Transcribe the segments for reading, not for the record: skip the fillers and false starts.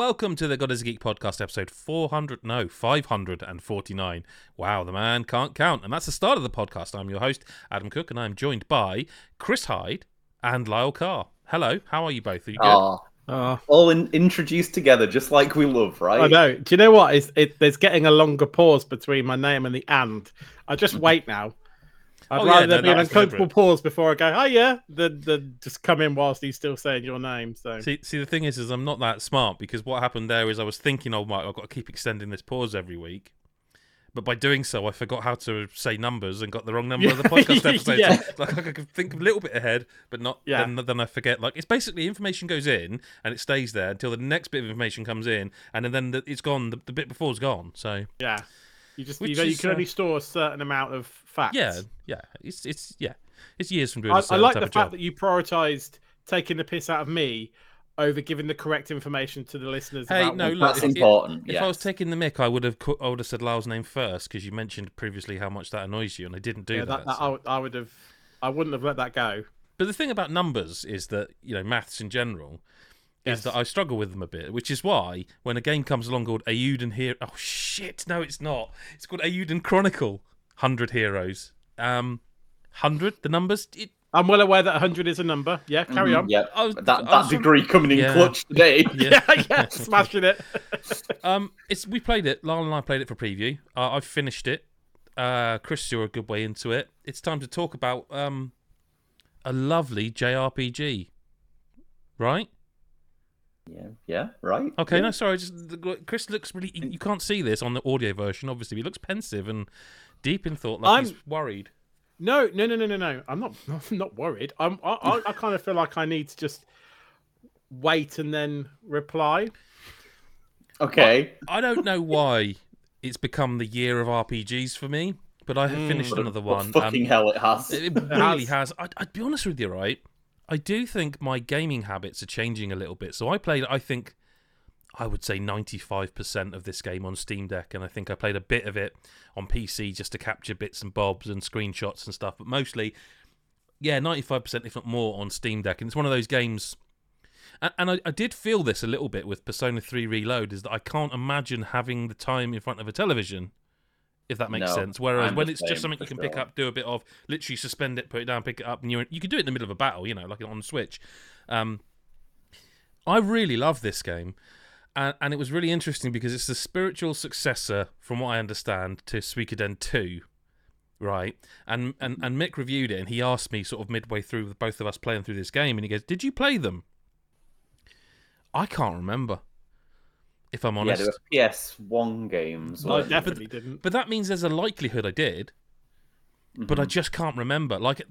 welcome to the God is a Geek podcast, episode 549. Wow, the man can't count. And that's the start of the podcast. I'm your host, Adam Cook, and I'm joined by Chris Hyde and Lyle Carr. Hello, how are you both? Are you good? All introduced together, just like we love, right? I know. Do you know what? There's getting a longer pause between my name and the "and." I just wait now. I'd rather there be an uncomfortable pause before I go, "Oh yeah," than just come in whilst he's still saying your name. So see, the thing is I'm not that smart, because what happened there is I was thinking, I've got to keep extending this pause every week. But by doing so, I forgot how to say numbers and got the wrong number of the podcast episode. Yeah. So, like, I could think a little bit ahead, but not. Yeah. Then I forget. Like, it's basically information goes in and it stays there until the next bit of information comes in, and then it's gone. The bit before's gone. So yeah, you can only store a certain amount of facts. Yeah. It's years from doing. I like the fact that you prioritised taking the piss out of me over giving the correct information to the listeners. Hey, no, look, that's important. If I was taking the mick, I would have said Lyle's name first, because you mentioned previously how much that annoys you, and I didn't do that. I wouldn't have let that go. But the thing about numbers is that, maths in general, is that I struggle with them a bit, which is why when a game comes along called Eiyuden Hero... Oh, shit, no, it's not. It's called Eiyuden Chronicle 100 Heroes. 100, the numbers... I'm well aware that 100 is a number. Yeah, carry on. Yeah, that degree coming in clutch today. Yeah, smashing it. We played it. Lyle and I played it for preview. I've finished it. Chris, you're a good way into it. It's time to talk about a lovely JRPG, right? Yeah, right. Okay, yeah. no, sorry. Chris looks really... You can't see this on the audio version, obviously. He looks pensive and deep in thought, like he's worried. No. I'm not worried. I kind of feel like I need to just wait and then reply. Okay. I don't know why it's become the year of RPGs for me, but I have finished another one. Fucking hell, it has. It really has. I'd be honest with you, right? I do think my gaming habits are changing a little bit. So I played, I would say 95% of this game on Steam Deck, and I think I played a bit of it on PC just to capture bits and bobs and screenshots and stuff, but mostly, 95%, if not more, on Steam Deck. And it's one of those games, and I did feel this a little bit with Persona 3 Reload, is that I can't imagine having the time in front of a television, if that makes sense. Whereas when it's just something you can pick up, do a bit of, literally suspend it, put it down, pick it up, and you can do it in the middle of a battle, like on Switch. I really love this game. And it was really interesting because it's the spiritual successor, from what I understand, to Suikoden 2, right? And Mick reviewed it, and he asked me sort of midway through, with both of us playing through this game, and he goes, "Did you play them?" I can't remember, if I'm honest. Yeah, there were PS1 games. I definitely didn't. But that means there's a likelihood I did, but I just can't remember. Like...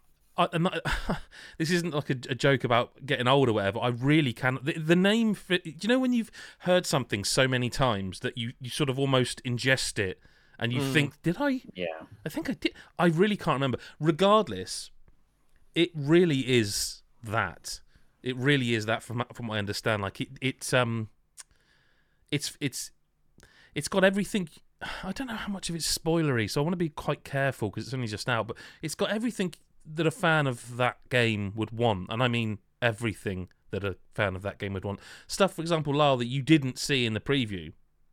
this isn't like a joke about getting old or whatever. I really can. The name, do you know when you've heard something so many times that you sort of almost ingest it and you think, did I? Yeah. I think I did. I really can't remember. Regardless, it really is that. It really is that from what I understand. Like it's got everything. I don't know how much of it's spoilery, so I want to be quite careful because it's only just out. But it's got everything that a fan of that game would want, and I mean everything that a fan of that game would want. Stuff, for example, Lyle, that you didn't see in the preview,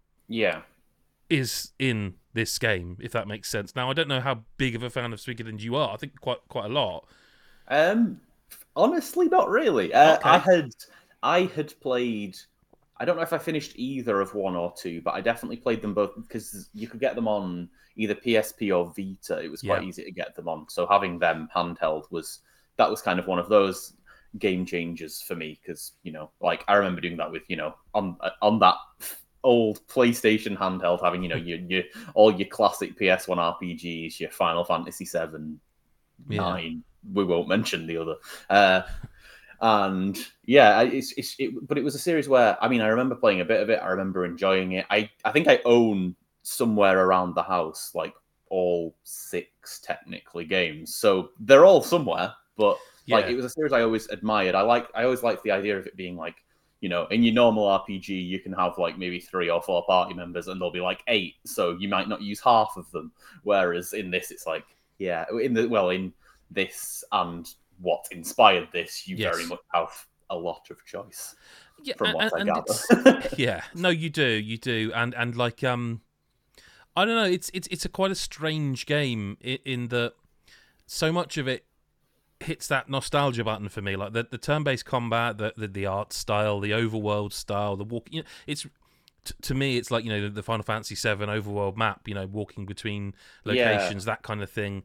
is in this game, if that makes sense. Now, I don't know how big of a fan of Suikoden you are. I think quite a lot. Honestly, not really. Okay. I had played. I don't know if I finished either of 1 or 2, but I definitely played them both because you could get them on either PSP or Vita. It was quite easy to get them on. So having them handheld was kind of one of those game changers for me because, like I remember doing that with, on that old PlayStation handheld, having, your all your classic PS1 RPGs, your Final Fantasy 7, 9. We won't mention the other. And but it was a series where, I remember playing a bit of it. I remember enjoying it. I think I own somewhere around the house, like all 6 technically games. So they're all somewhere, but like it was a series I always admired. I always liked the idea of it being like, in your normal RPG, you can have like maybe 3 or 4 party members and there'll be like 8. So you might not use half of them. Whereas in this, it's like, in this and what inspired this, you very much have a lot of choice. Yeah, from what I gather. Yeah, no, you do, and like I don't know, it's a quite a strange game in that so much of it hits that nostalgia button for me, like the turn-based combat, the art style, the overworld style, the walk. You know, it's to me, it's like, you know, the Final Fantasy VII overworld map. You know, walking between locations, that kind of thing.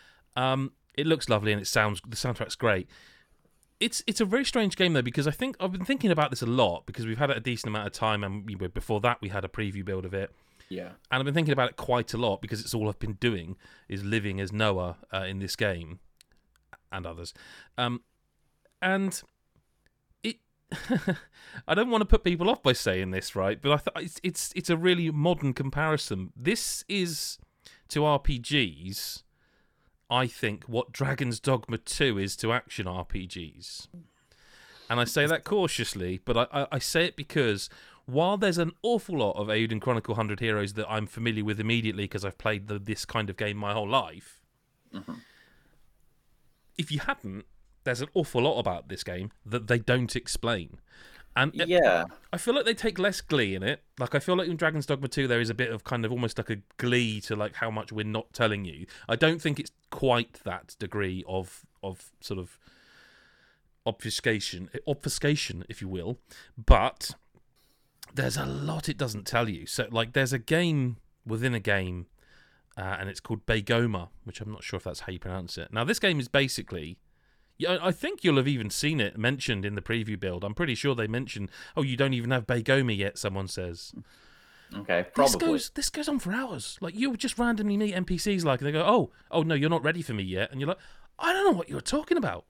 It looks lovely and the soundtrack's great. It's a very strange game though, because I think I've been thinking about this a lot because we've had it a decent amount of time, and before that we had a preview build of it. Yeah, and I've been thinking about it quite a lot because it's all I've been doing is living as Noah in this game. And others, and it. I don't want to put people off by saying this, right? But I thought it's a really modern comparison. This is to RPGs, I think, what Dragon's Dogma 2 is to action RPGs, and I say that cautiously, but I say it because while there's an awful lot of Eiyuden Chronicle 100 Heroes that I'm familiar with immediately because I've played this kind of game my whole life. Mm-hmm. If you hadn't, there's an awful lot about this game that they don't explain. And I feel like they take less glee in it. Like, I feel like in Dragon's Dogma 2, there is a bit of kind of almost like a glee to like how much we're not telling you. I don't think it's quite that degree of sort of obfuscation, if you will. But there's a lot it doesn't tell you. So, like, there's a game within a game, and it's called Beigoma, which I'm not sure if that's how you pronounce it. Now, this game is basically... I think you'll have even seen it mentioned in the preview build. I'm pretty sure they mention, oh, you don't even have Beigoma yet, someone says. Okay, probably. This goes on for hours. Like, you just randomly meet NPCs, like, they go, oh, no, you're not ready for me yet. And you're like, I don't know what you're talking about.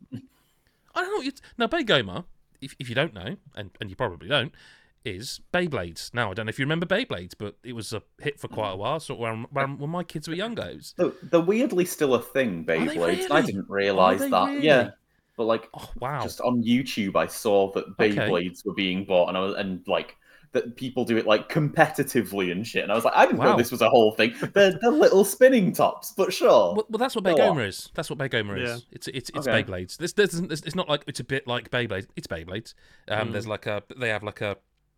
I don't know what you're... Now, Beigoma, if you don't know, and you probably don't, is Beyblades. Now, I don't know if you remember Beyblades, but it was a hit for quite a while, sort of when my kids were younger. They're weirdly still a thing, Beyblades. Really? I didn't realise that. Really? Yeah. But like, wow. Just on YouTube, I saw that Beyblades were being bought, and like that people do it like competitively and shit. And I was like, I didn't know this was a whole thing. They're little spinning tops, but sure. Well, that's what Beigoma is. That's what Beigoma is. It's Beyblades. It's not like it's a bit like Beyblades. It's Beyblades. There's like they have like a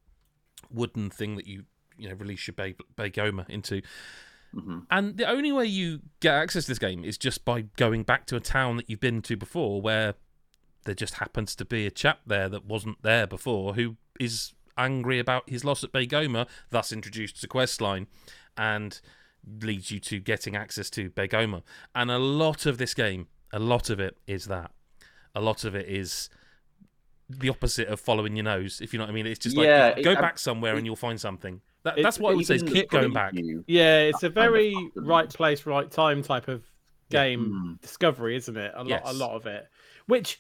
wooden thing that you release your Beigoma into. Mm-hmm. And the only way you get access to this game is just by going back to a town that you've been to before, where there just happens to be a chap there that wasn't there before who is angry about his loss at Beigoma, thus introduced a quest line and leads you to getting access to Beigoma. And a lot of this game, a lot of it is that. A lot of it is the opposite of following your nose, if you know what I mean. It's just like, go back somewhere and you'll find something. That's what I would say, is keep going back. Yeah, it's a very right place, right time type of game discovery, isn't it? A lot of it. Which,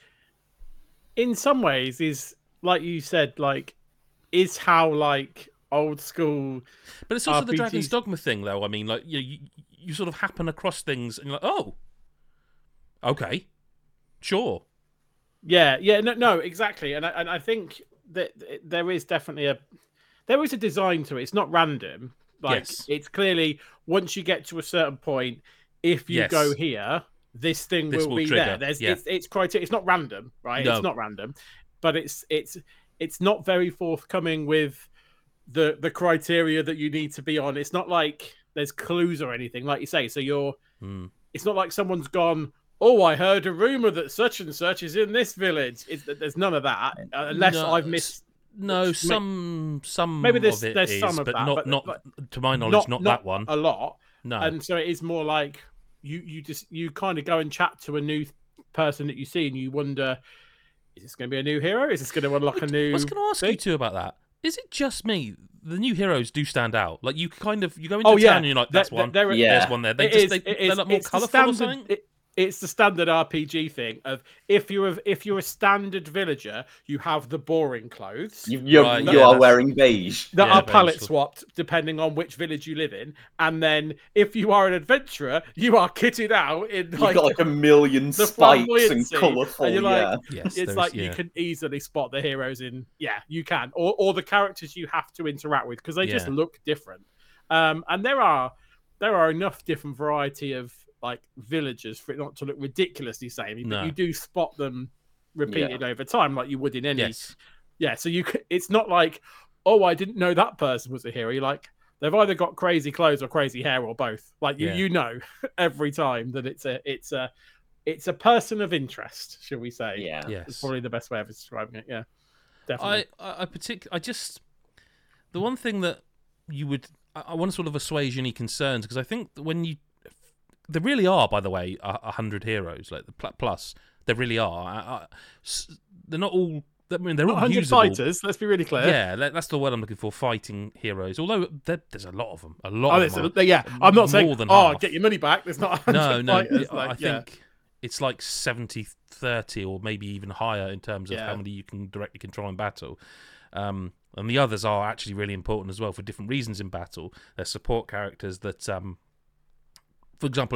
in some ways, is, like you said, like, is how, like, old school... But it's also RPGs... the Dragon's Dogma thing, though. I mean, like, you sort of happen across things and you're like, oh, okay, sure. Yeah, no, exactly. And I think that there is definitely a design to it. It's not random. Like, it's clearly, once you get to a certain point, if you go here, this thing will be trigger. There. It's criteria. It's not random, right? No. It's not random, but it's not very forthcoming with the criteria that you need to be on. It's not like there's clues or anything, like you say. So it's not like someone's gone, oh, I heard a rumor that such and such is in this village. There's none of that, unless I've missed. No, some maybe there's is, some of but that, not to my knowledge, not that one. A lot. No, and so it is more like you kind of go and chat to a new person that you see, and you wonder, is this going to be a new hero? Is this going to unlock a new? I was going to ask you too about that. Is it just me? The new heroes do stand out. Like, you go into town and you're like, that's one. There's one there. They're like more colourful or something. It's the standard RPG thing of if you're a standard villager, you have the boring clothes. You are wearing beige. That are palette swapped depending on which village you live in. And then if you are an adventurer, you are kitted out in like, you've got like a million spikes and colourful. And you're like, it's like you can easily spot the heroes in. Yeah, you can, or the characters you have to interact with because they just look different. And there are enough different variety of like villagers for it not to look ridiculously samey, but you do spot them repeated over time, like you would in any. Yes. Yeah, so it's not like, oh, I didn't know that person was a hero. You're like, they've either got crazy clothes or crazy hair or both. Like you know every time that it's a person of interest, shall we say? Yeah, yes. It's probably the best way of describing it. Yeah, definitely. The one thing that I want to sort of assuage any concerns, because I think that there really are, by the way, 100 heroes, like the plus. There really are. They're not all. I mean, they're all 100 usable. fighters. Let's be really clear. Yeah, that's the word I'm looking for. Fighting heroes. Although there's a lot of them. I'm not saying. Half. Get your money back. There's not 100 fighters. I think it's like 70-30, or maybe even higher in terms of how many you can directly control in battle. And the others are actually really important as well for different reasons in battle. They're support characters that, for example,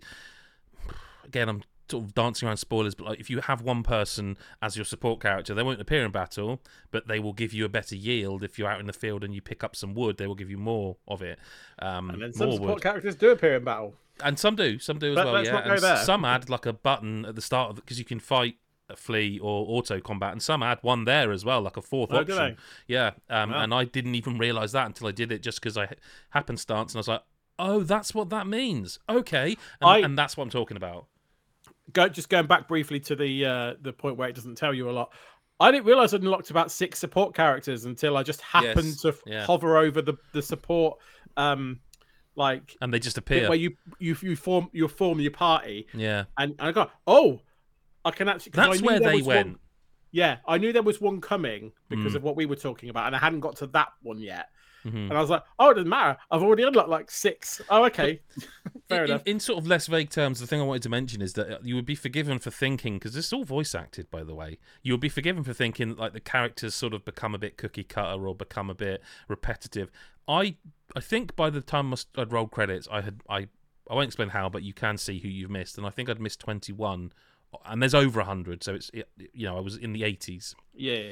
again, I'm sort of dancing around spoilers, but like if you have one person as your support character, they won't appear in battle, but they will give you a better yield. If you're out in the field and you pick up some wood, they will give you more of it. And then some support characters do appear in battle, and some do as well. Let's not go there. Some add like a button at the start of because you can fight, flee, or auto combat, and some add one there as well, like a fourth option. Do they? Yeah, and I didn't even realize that until I did it, just because I happenstance, and I was like, oh, that's what that means. Okay, and that's what I'm talking about. Just going back briefly to the point where it doesn't tell you a lot. I didn't realize I'd unlocked about 6 support characters until I just happened to hover over the support, and they just appear where you form your party. Yeah, and I go, oh, I can actually. That's where they went. I knew there was one coming because of what we were talking about, and I hadn't got to that one yet. And I was like, oh, it doesn't matter. I've already unlocked like 6. Oh, okay. Fair enough. In sort of less vague terms, the thing I wanted to mention is that you would be forgiven for thinking, because this is all voice acted, by the way, you would be forgiven for thinking like the characters sort of become a bit cookie cutter or become a bit repetitive. I think by the time I'd rolled credits, I won't explain how, but you can see who you've missed, and I think I'd missed 21, and there's over 100, so I was in the 80s. Yeah.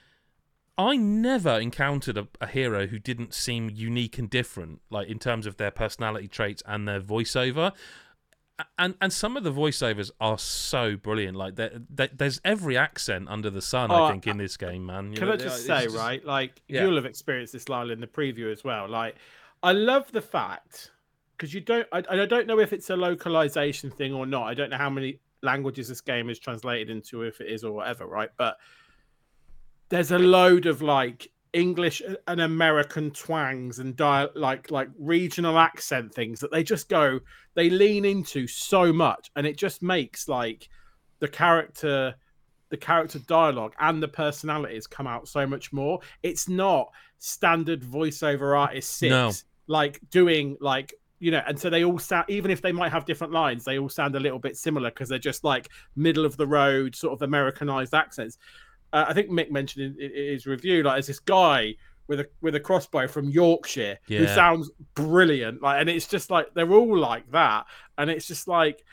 I never encountered a hero who didn't seem unique and different, like in terms of their personality traits and their voiceover. And some of the voiceovers are so brilliant. Like there's every accent under the sun, I think, in this game, man. Can I just say, right? Like you'll have experienced this, Lyle, in the preview as well. Like I love the fact because I don't know if it's a localization thing or not. I don't know how many languages this game is translated into, if it is or whatever, right? But there's a load of like English and American twangs and like regional accent things that they lean into so much, and it just makes like the character dialogue and the personalities come out so much more. It's not standard voiceover artist 6 like doing like, you know, and so they all sound, even if they might have different lines, they all sound a little bit similar because they're just like middle of the road sort of Americanized accents. I think Mick mentioned in his review, like, there's this guy with a crossbow from Yorkshire who sounds brilliant, like, and it's just like they're all like that, and it's just like,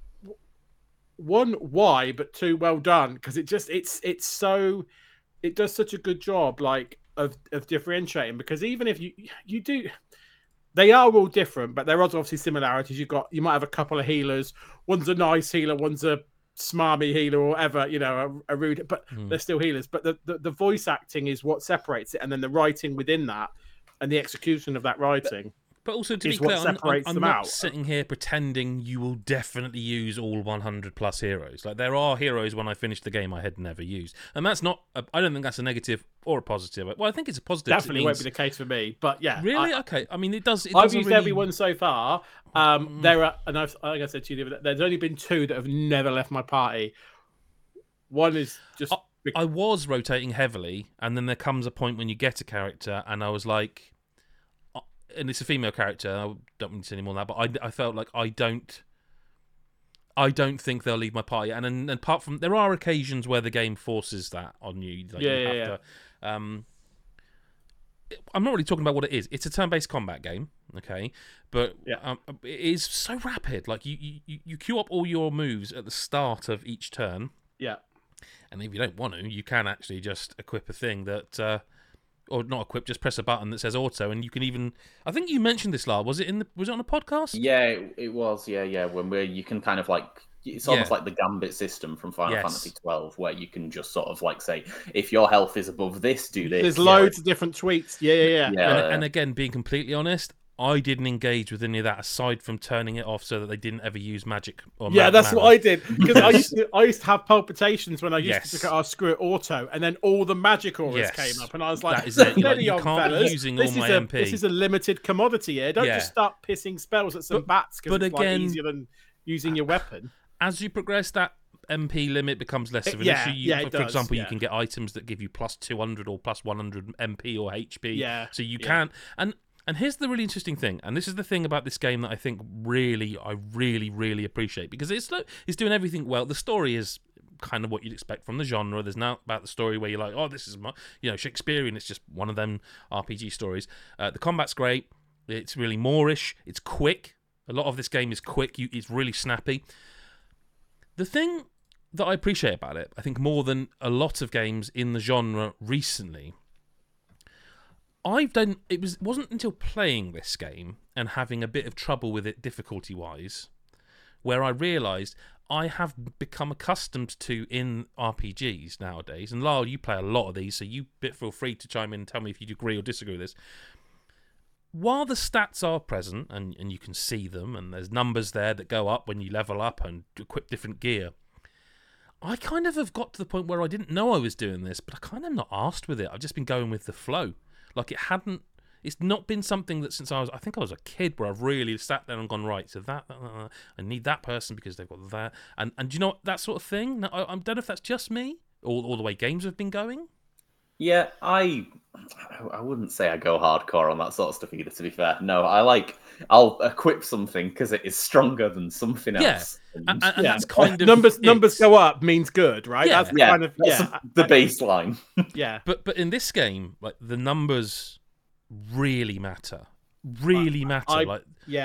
one, why, but two, well done, because it does such a good job, like of differentiating, because even if you do, they are all different, but there are obviously similarities. You might have a couple of healers. One's a nice healer, one's a smarmy healer or whatever, you know, a rude, but they're still healers. But the voice acting is what separates it, and then the writing within that and the execution of that writing. But also, to be clear, I'm not sitting here pretending you will definitely use all 100 plus heroes. Like, there are heroes when I finished the game I had never used, and that's not. I don't think that's a negative or a positive. Well, I think it's a positive. Definitely won't be the case for me. But yeah, really, okay. I mean, it does. I've used everyone so far. There are, and like I said to you, there's only been 2 that have never left my party. One is just. I was rotating heavily, and then there comes a point when you get a character, and I was like. And it's a female character. I don't mean to say any more than that, but I felt like I don't think they'll leave my party. And apart from, there are occasions where the game forces that on you. Like you have to. I'm not really talking about what it is. It's a turn-based combat game, okay? But it is so rapid. Like you queue up all your moves at the start of each turn. Yeah. And if you don't want to, you can actually just equip a thing that. Or not equip, just press a button that says auto, and you can even. I think you mentioned this, Lyle. Was it on a podcast? Yeah, it was. Yeah. When you can kind of like It's almost like the Gambit system from Final Fantasy 12, where you can just sort of like say, if your health is above this, do this. There's loads of different tweaks. Yeah. And again, being completely honest, I didn't engage with any of that aside from turning it off so that they didn't ever use magic. Or that's what I did, because I used to have palpitations when I used to go, screw it, auto, and then all the magic auras came up, and I was like, that is it. You can't be using all my MP. This is a limited commodity here. Don't just start pissing spells at some bats because it's easier than using your weapon. As you progress, that MP limit becomes less of an issue. For example, you can get items that give you plus 200 or plus 100 MP or HP. So you can. And here's the really interesting thing, and this is the thing about this game that I think I really appreciate, because it's doing everything well. The story is kind of what you'd expect from the genre. There's not about the story where you're like, oh, this is Shakespearean. It's just one of them RPG stories. The combat's great. It's really Moorish. It's quick. A lot of this game is quick. It's really snappy. The thing that I appreciate about it, I think more than a lot of games in the genre recently, it wasn't until playing this game and having a bit of trouble with it difficulty-wise where I realised I have become accustomed to in RPGs nowadays, and Lyle, you play a lot of these, so you feel free to chime in and tell me if you agree or disagree with this. While the stats are present and you can see them, and there's numbers there that go up when you level up and equip different gear, I kind of have got to the point where I didn't know I was doing this, but I kind of not asked with it. I've just been going with the flow. Like it's not been something that since I was a kid where I've really sat there and gone, right, so that I need that person because they've got that. And do you know what, that sort of thing? I don't know if that's just me or the way games have been going. Yeah, I wouldn't say I go hardcore on that sort of stuff either, to be fair. No, I'll equip something because it is stronger than something else. And that's kind of... Numbers go up means good, right? Yeah. That's kind of... the baseline. Yeah. But in this game, like, the numbers really matter. Really matter.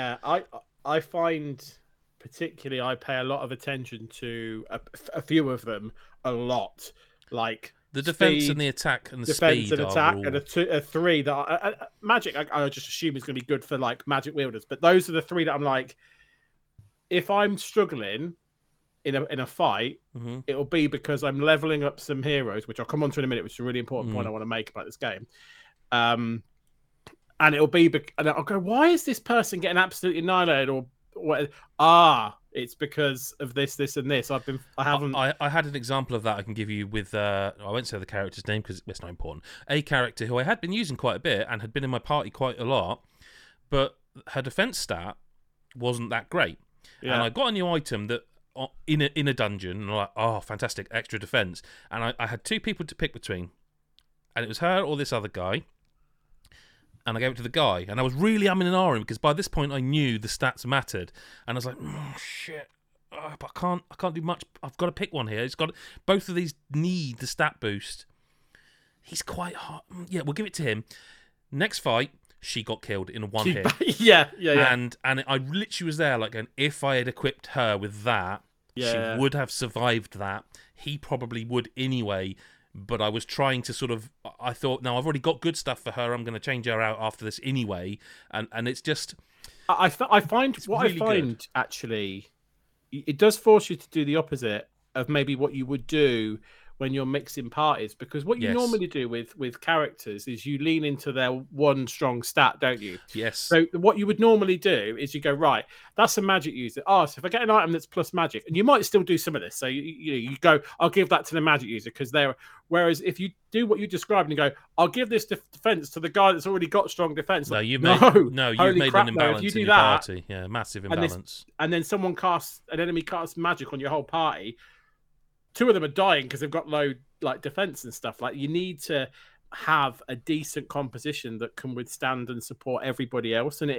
I find... Particularly, I pay a lot of attention to a few of them a lot. Like... The defense and the attack and the defense speed and attack, all... and a three that magic. I just assume is going to be good for like magic wielders. But those are the three that I'm like, if I'm struggling in a fight, it'll be because I'm leveling up some heroes, which I'll come on to in a minute, which is a really important point I want to make about this game. And it'll be, and I'll go, why is this person getting absolutely annihilated? Or what? It's because of this, and this. I had an example of that I can give you with, I won't say the character's name because it's not important. A character who I had been using quite a bit and had been in my party quite a lot, but her defense stat wasn't that great. Yeah. And I got a new item that in a dungeon, and I'm like, oh, fantastic, extra defense. And I had two people to pick between, and it was her or this other guy. And I gave it to the guy, and I was really umming and ahhing because by this point I knew the stats mattered, and I was like, oh, shit, but I can't do much. I've got to pick one here. Both of these need the stat boost. He's quite hard. Yeah, we'll give it to him. Next fight, she got killed in one hit. Yeah. And I literally was there like going, if I had equipped her with that, she would have survived that. He probably would anyway. But I was trying to sort of... I thought, no, I've already got good stuff for her. I'm going to change her out after this anyway. And it's just... I find actually, it does force you to do the opposite of maybe what you would do when you're mixing parties, because what you normally do with characters is you lean into their one strong stat, don't you? Yes. So what you would normally do is you go, right, that's a magic user. So if I get an item that's plus magic, and you might still do some of this. So you go, I'll give that to the magic user because they're... Whereas if you do what you described and you go, I'll give this defense to the guy that's already got strong defense. No, you've made an imbalance in your party. Yeah, massive imbalance. And then an enemy casts magic on your whole party. Two of them are dying because they've got low like defense and stuff. Like, you need to have a decent composition that can withstand and support everybody else. And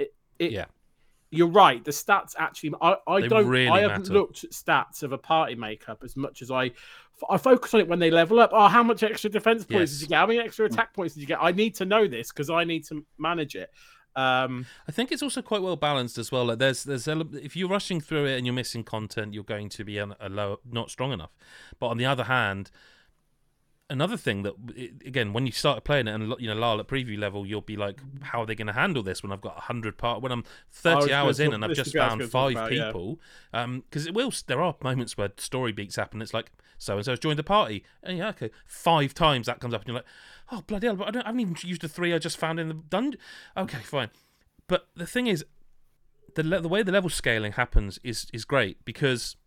you're right. The stats actually, I haven't looked at stats of a party makeup as much as I focus on it when they level up. Oh, how much extra defense points did you get? How many extra attack points did you get? I need to know this because I need to manage it. I think it's also quite well balanced as well. Like there's if you're rushing through it and you're missing content, you're going to be a low, not strong enough. But on the other hand, another thing that, again, when you start playing it, and Lyle at preview level, you'll be like, how are they going to handle this when I've got 100 when I'm 30 hours in and I've just found 5 people? Because there are moments where story beats happen. It's like, so and so's joined the party, and yeah, okay, 5 times that comes up, and you're like, oh bloody hell! But I haven't even used the 3 I just found in the dungeon. Okay, fine. But the thing is, the way the level scaling happens is great, because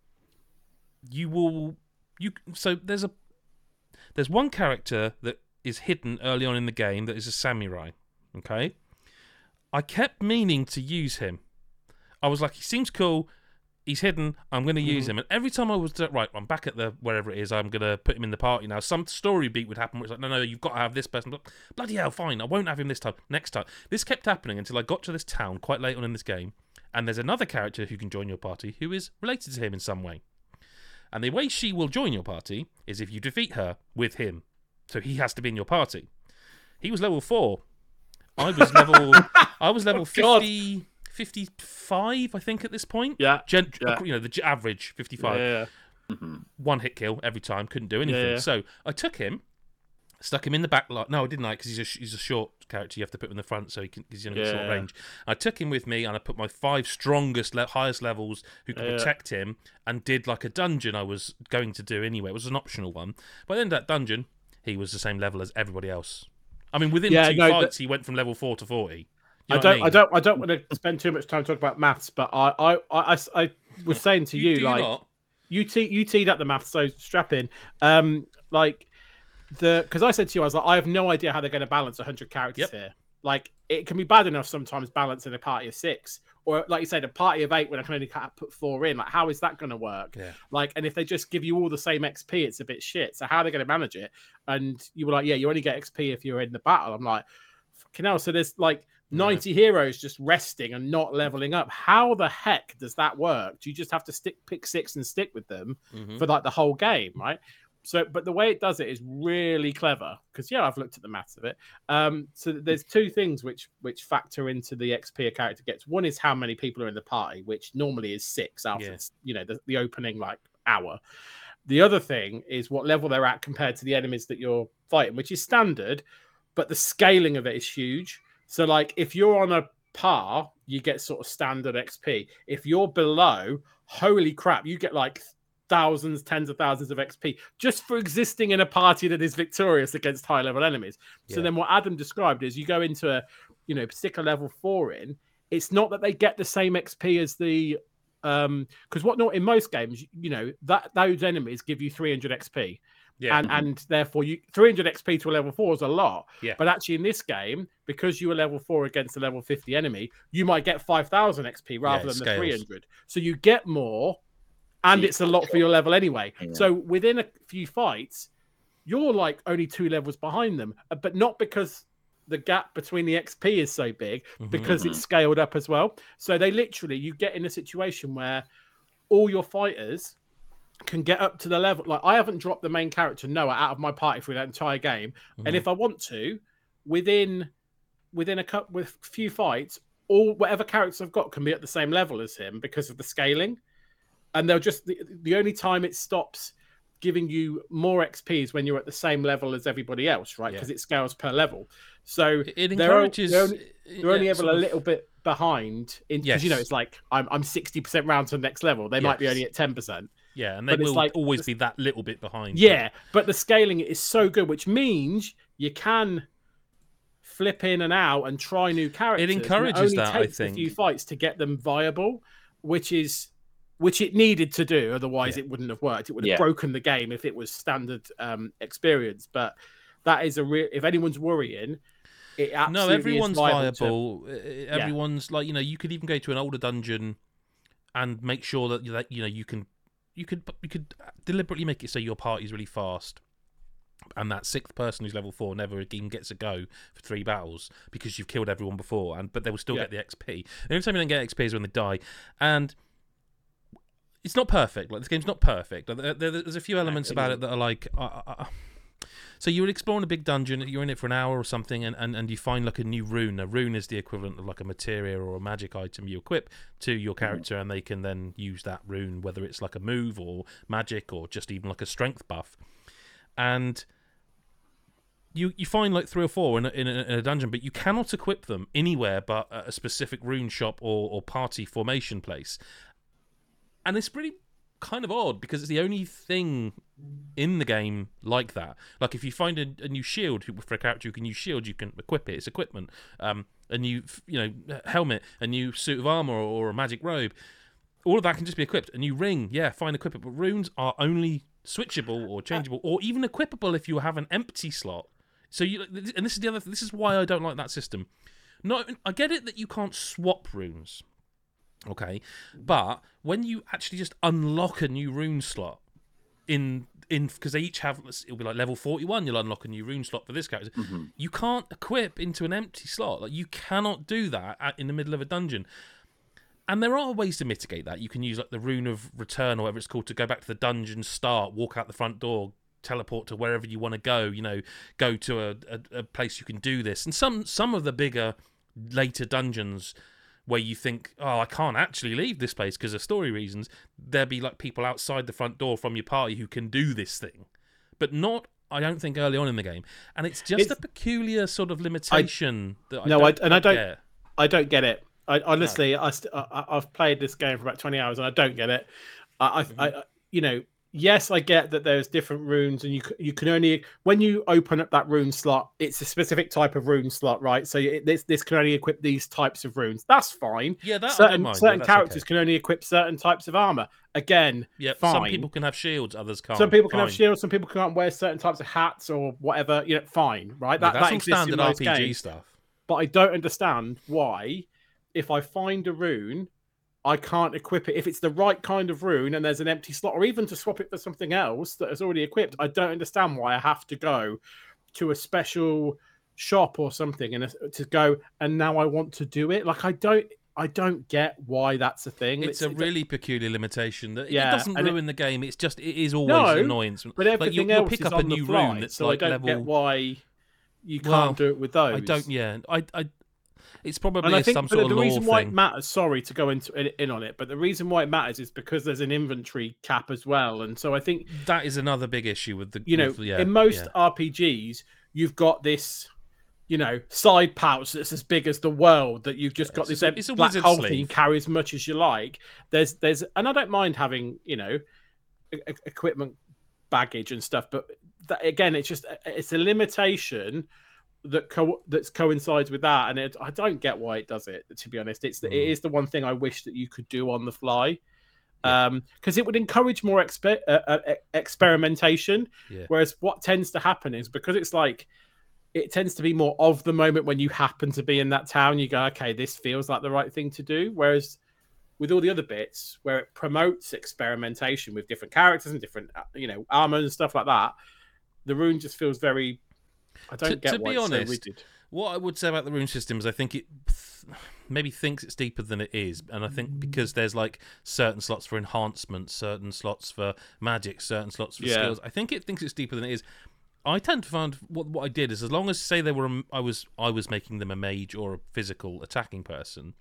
so there's one character that is hidden early on in the game that is a samurai. Okay, I kept meaning to use him. I was like, he seems cool. He's hidden. I'm going to use him. And every time I was right, I'm back at the wherever it is. I'm going to put him in the party now. Some story beat would happen where it's like, no, you've got to have this person. Bloody hell, fine. I won't have him this time. Next time. This kept happening until I got to this town quite late on in this game. And there's another character who can join your party who is related to him in some way. And the way she will join your party is if you defeat her with him. So he has to be in your party. He was level 4. I was level 50, 55, I think, at this point. Yeah. The average 55. Yeah. One hit kill every time. Couldn't do anything. Yeah. So I took him, stuck him in the back line. No, I didn't, because he's a short character. You have to put him in the front so he's only got short range. I took him with me, and I put my 5 strongest, highest levels who could protect him, and did like a dungeon I was going to do anyway. It was an optional one. By the end of that dungeon, he was the same level as everybody else. I mean, within 2 fights, he went from level 4 to 40. I don't want to spend too much time talking about maths, but I was saying to you like, you teed up the maths, so strap in. Because I said to you, I was like, I have no idea how they're going to balance 100 characters here. Like, it can be bad enough sometimes balancing a party of 6, or like you said, a party of 8 when I can only put 4 in. Like, how is that going to work? Yeah. Like, and if they just give you all the same XP, it's a bit shit. So how are they going to manage it? And you were like, yeah, you only get XP if you're in the battle. I'm like, fucking hell. So there's like 90 heroes just resting and not leveling up. How the heck does that work? Do you just have to pick 6 and stick with them for like the whole game, right? So, but the way it does it is really clever, because I've looked at the maths of it. So there's 2 things which factor into the XP a character gets. One is how many people are in the party, which normally is 6 after the opening like hour. The other thing is what level they're at compared to the enemies that you're fighting, which is standard, but the scaling of it is huge. So like if you're on a par, you get sort of standard XP. If you're below, holy crap, you get like thousands, tens of thousands of XP just for existing in a party that is victorious against high level enemies. So then what Adam described is you go into a particular level 4 in, it's not that they get the same XP as the because not in most games, that those enemies give you 300 XP. And therefore 300 XP to a level 4 is a lot. But actually in this game, because you were level 4 against a level 50 enemy, you might get 5,000 XP rather than the 300. So you get more, and it's a lot for your level anyway. So within a few fights, you're like only 2 levels behind them, but not because the gap between the XP is so big, because it's scaled up as well. So you get in a situation where all your fighters can get up to the level. Like, I haven't dropped the main character Noah out of my party for that entire game, and if I want to, within a few fights, whatever characters I've got can be at the same level as him because of the scaling. And they'll just the only time it stops giving you more XP is when you're at the same level as everybody else, right? Because it scales per level. So it encourages. They're only ever a little bit behind, because it's like I'm 60% round to the next level. They might be only at 10%. Yeah, and they will always be that little bit behind. Yeah, but the scaling is so good, which means you can flip in and out and try new characters. It encourages that, I think. It takes a few fights to get them viable, which it needed to do. Otherwise, it wouldn't have worked. It would have broken the game if it was standard experience. But that is if anyone's worrying, it absolutely everyone's is viable. Everyone's like, you could even go to an older dungeon and make sure that you could deliberately make it so your party's really fast, and that 6th person who's level 4 never even gets a go for 3 battles because you've killed everyone before, but they will still get the XP. The only time you don't get XP is when they die, and it's not perfect. Like, this game's not perfect. There's a few elements about it that are like. So you're exploring a big dungeon. You're in it for an hour or something, and you find like a new rune. A rune is the equivalent of like a materia or a magic item you equip to your character, and they can then use that rune, whether it's like a move or magic or just even like a strength buff. And you find like 3 or 4 in a dungeon, but you cannot equip them anywhere but at a specific rune shop or party formation place. And it's pretty kind of odd because it's the only thing in the game like that. Like if you find a new shield for a character who can use shield, you can equip it. It's equipment. A new helmet, a new suit of armor, or a magic robe. All of that can just be equipped. A new ring, fine, equip it. But runes are only switchable or changeable, or even equipable if you have an empty slot. So and this is the other. This is why I don't like that system. I get it that you can't swap runes, okay, but when you actually just unlock a new rune slot in because they each have, it'll be like level 41. You'll unlock a new rune slot for this character. Mm-hmm. You can't equip into an empty slot. Like you cannot do that in the middle of a dungeon. And there are ways to mitigate that. You can use like the Rune of Return or whatever it's called to go back to the dungeon start, walk out the front door, teleport to wherever you want to go, go to a place you can do this. And some of the bigger later dungeons where you think, I can't actually leave this place because of story reasons, there'll be like people outside the front door from your party who can do this thing. But not, I don't think, early on in the game. And it's a peculiar sort of limitation I don't get it. I honestly, I've played this game for about 20 hours and I don't get it. Yes, I get that there's different runes, and you can only, when you open up that rune slot, it's a specific type of rune slot, right? So this can only equip these types of runes. That's fine. Yeah, that certain characters can only equip certain types of armor. Again, fine. Some people can have shields, others can't. Some people can have shields. Some people can't wear certain types of hats or whatever. Fine, right? That's that all standard RPG stuff. But I don't understand why, if I find a rune, I can't equip it if it's the right kind of rune and there's an empty slot, or even to swap it for something else that is already equipped. I don't understand why I have to go to a special shop or something and to go, and now I want to do it. Like I don't get why that's a thing. It's a really peculiar limitation that it doesn't ruin the game. It's just, it is always an annoyance. But everything you'll else pick is up on a new the fly, rune that's so like I don't level... get why you can't do it with those. I don't. Yeah, it's probably I think some sort of the law reason why thing. it matters, sorry to go in on it, but the reason why it matters is because there's an inventory cap as well. And so I think that is another big issue with the, in most RPGs, you've got this, side pouch that's as big as the world that you've just got this black hole thing, you carry as much as you like. There's, and I don't mind having, equipment baggage and stuff, but that, again, it's a limitation that coincides with that, and I don't get why it does it. To be honest, it is the one thing I wish that you could do on the fly, because it would encourage more experimentation. Yeah. Whereas what tends to happen is, because it's like, it tends to be more of the moment when you happen to be in that town, you go, okay, this feels like the right thing to do. Whereas with all the other bits where it promotes experimentation with different characters and different armor and stuff like that, the rune just feels very. I don't get why it's so rigid. What I would say about the rune system is I think it maybe thinks it's deeper than it is. And I think because there's like certain slots for enhancement, certain slots for magic, certain slots for skills, I think it thinks it's deeper than it is. I tend to find what I did is, as long as, say, I was making them a mage or a physical attacking person,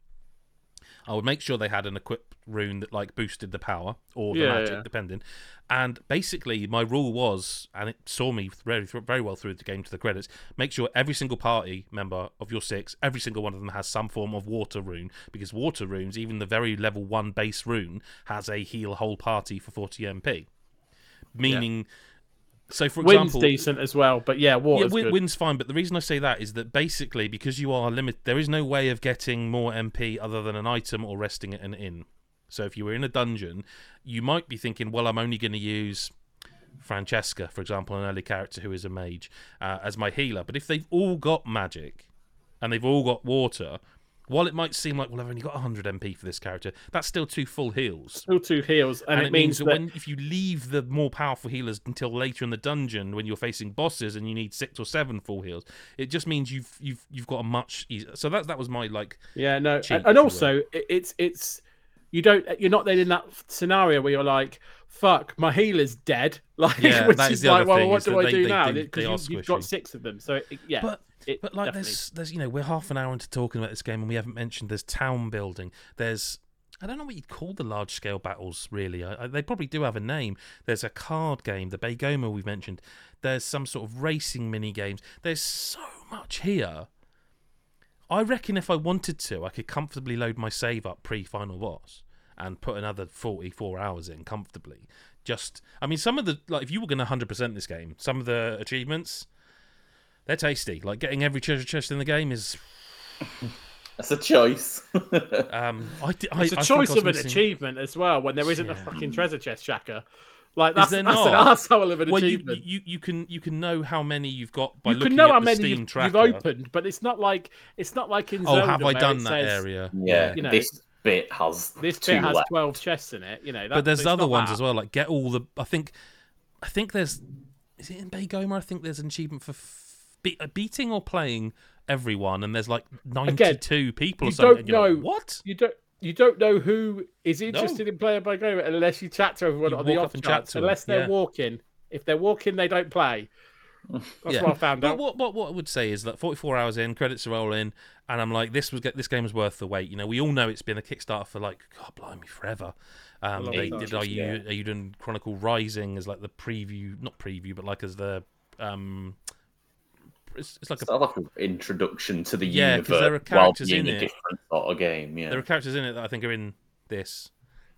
I would make sure they had an equipped rune that like boosted the power or the magic, depending. And basically, my rule was, and it saw me very, very well through the game to the credits, make sure every single party member of your 6, every single one of them has some form of water rune, because water runes, even the very level 1 base rune, has a heal whole party for 40 MP. Meaning... So, for example, wind's decent as well, but water's good. Wind's fine. But the reason I say that is that basically, because you are limited, there is no way of getting more MP other than an item or resting at an inn. So, if you were in a dungeon, you might be thinking, well, I'm only going to use Francesca, for example, an early character who is a mage, as my healer. But if they've all got magic and they've all got water, while it might seem like, well, I've only got 100 MP for this character, that's still 2 full heals. Still 2 heals, and it means that if you leave the more powerful healers until later in the dungeon, when you're facing bosses and you need 6 or 7 full heals, it just means you've got a much easier. So that was my cheat, and also it's you're not then in that scenario where you're like, fuck, my healer's dead. Like, which is like, well, what do I do now? Because you've got 6 of them. So But like, there's we're half an hour into talking about this game and we haven't mentioned there's town building, there's I don't know what you'd call the large-scale battles, really. They probably do have a name. There's a card game, the Baygoma we've mentioned. There's some sort of racing mini-games. There's so much here. I reckon if I wanted to, I could comfortably load my save up pre-final boss and put another 44 hours in comfortably. Some of the... Like, if you were going to 100% this game, some of the achievements, they're tasty. Like, getting every treasure chest in the game is... That's a choice. It's a choice of an achievement as well when there isn't a fucking treasure chest tracker. Like that's an arsehole of an achievement. You can know how many you've got by you looking can know at how the many Steam you've tracker. opened, but it's not like in Zelda. Oh, have I done that says, area? Yeah, you know, this bit has 12 chests in it. You know, but there's other ones as well. Like get all the. I think there's. Is it in Baygoma? I think there's an achievement for beating or playing everyone, and there's like 92 people or something. You don't know what you don't know who is interested in playing Baygoma unless you chat to everyone on the off chance. Unless they're walking. If they're walking, they don't play. That's what I found out. What I would say is that 44 hours in, credits are rolling, and I'm like, this game was worth the wait. You know, we all know it's been a Kickstarter for like, God blimey, forever. Are you doing Chronicle Rising as like the preview, not preview, but like as the it's like an introduction to the universe. Because there are characters in it. Different sort of game. Yeah, there are characters in it that I think are in this.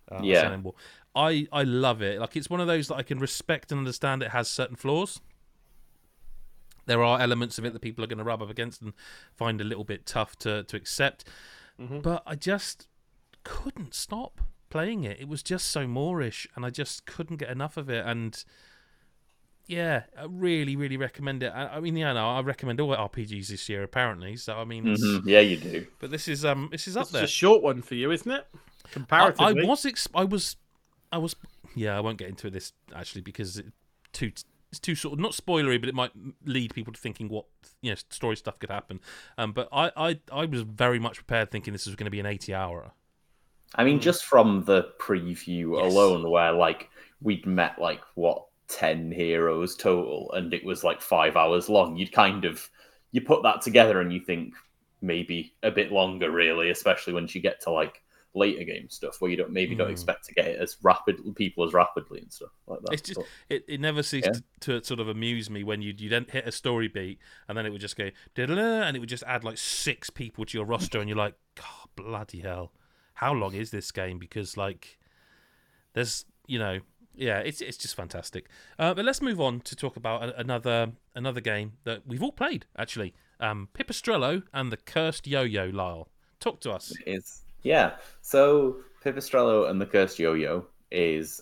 I love it. Like it's one of those that I can respect and understand. It has certain flaws. There are elements of it that people are going to rub up against and find a little bit tough to accept. Mm-hmm. But I just couldn't stop playing it. It was just so Moorish, and I just couldn't get enough of it. And yeah, I really, really recommend it. I recommend all RPGs this year, apparently. So I mean, yeah, you do. But this is up there. It's a short one for you, isn't it? Comparatively, I was. Yeah, I won't get into this actually because it's too sort of not spoilery, but it might lead people to thinking what story stuff could happen. But I was very much prepared, thinking this was going to be an 80-hour. I mean, just from the preview alone, where like we'd met 10 heroes total, and it was like 5 hours long. You put that together, and you think maybe a bit longer, really, especially once you get to like later game stuff where you don't expect to get it as rapidly and stuff like that. It's just it never ceased to sort of amuse me when you then hit a story beat and then it would just go and it would just add like 6 people to your roster and you're like, God, bloody hell, how long is this game? Because like there's it's just fantastic. But let's move on to talk about another game that we've all played actually. Pipistrello and the Cursed Yo-Yo. Lyle, talk to us. Yeah, so Pipistrello and the Cursed Yo-Yo it's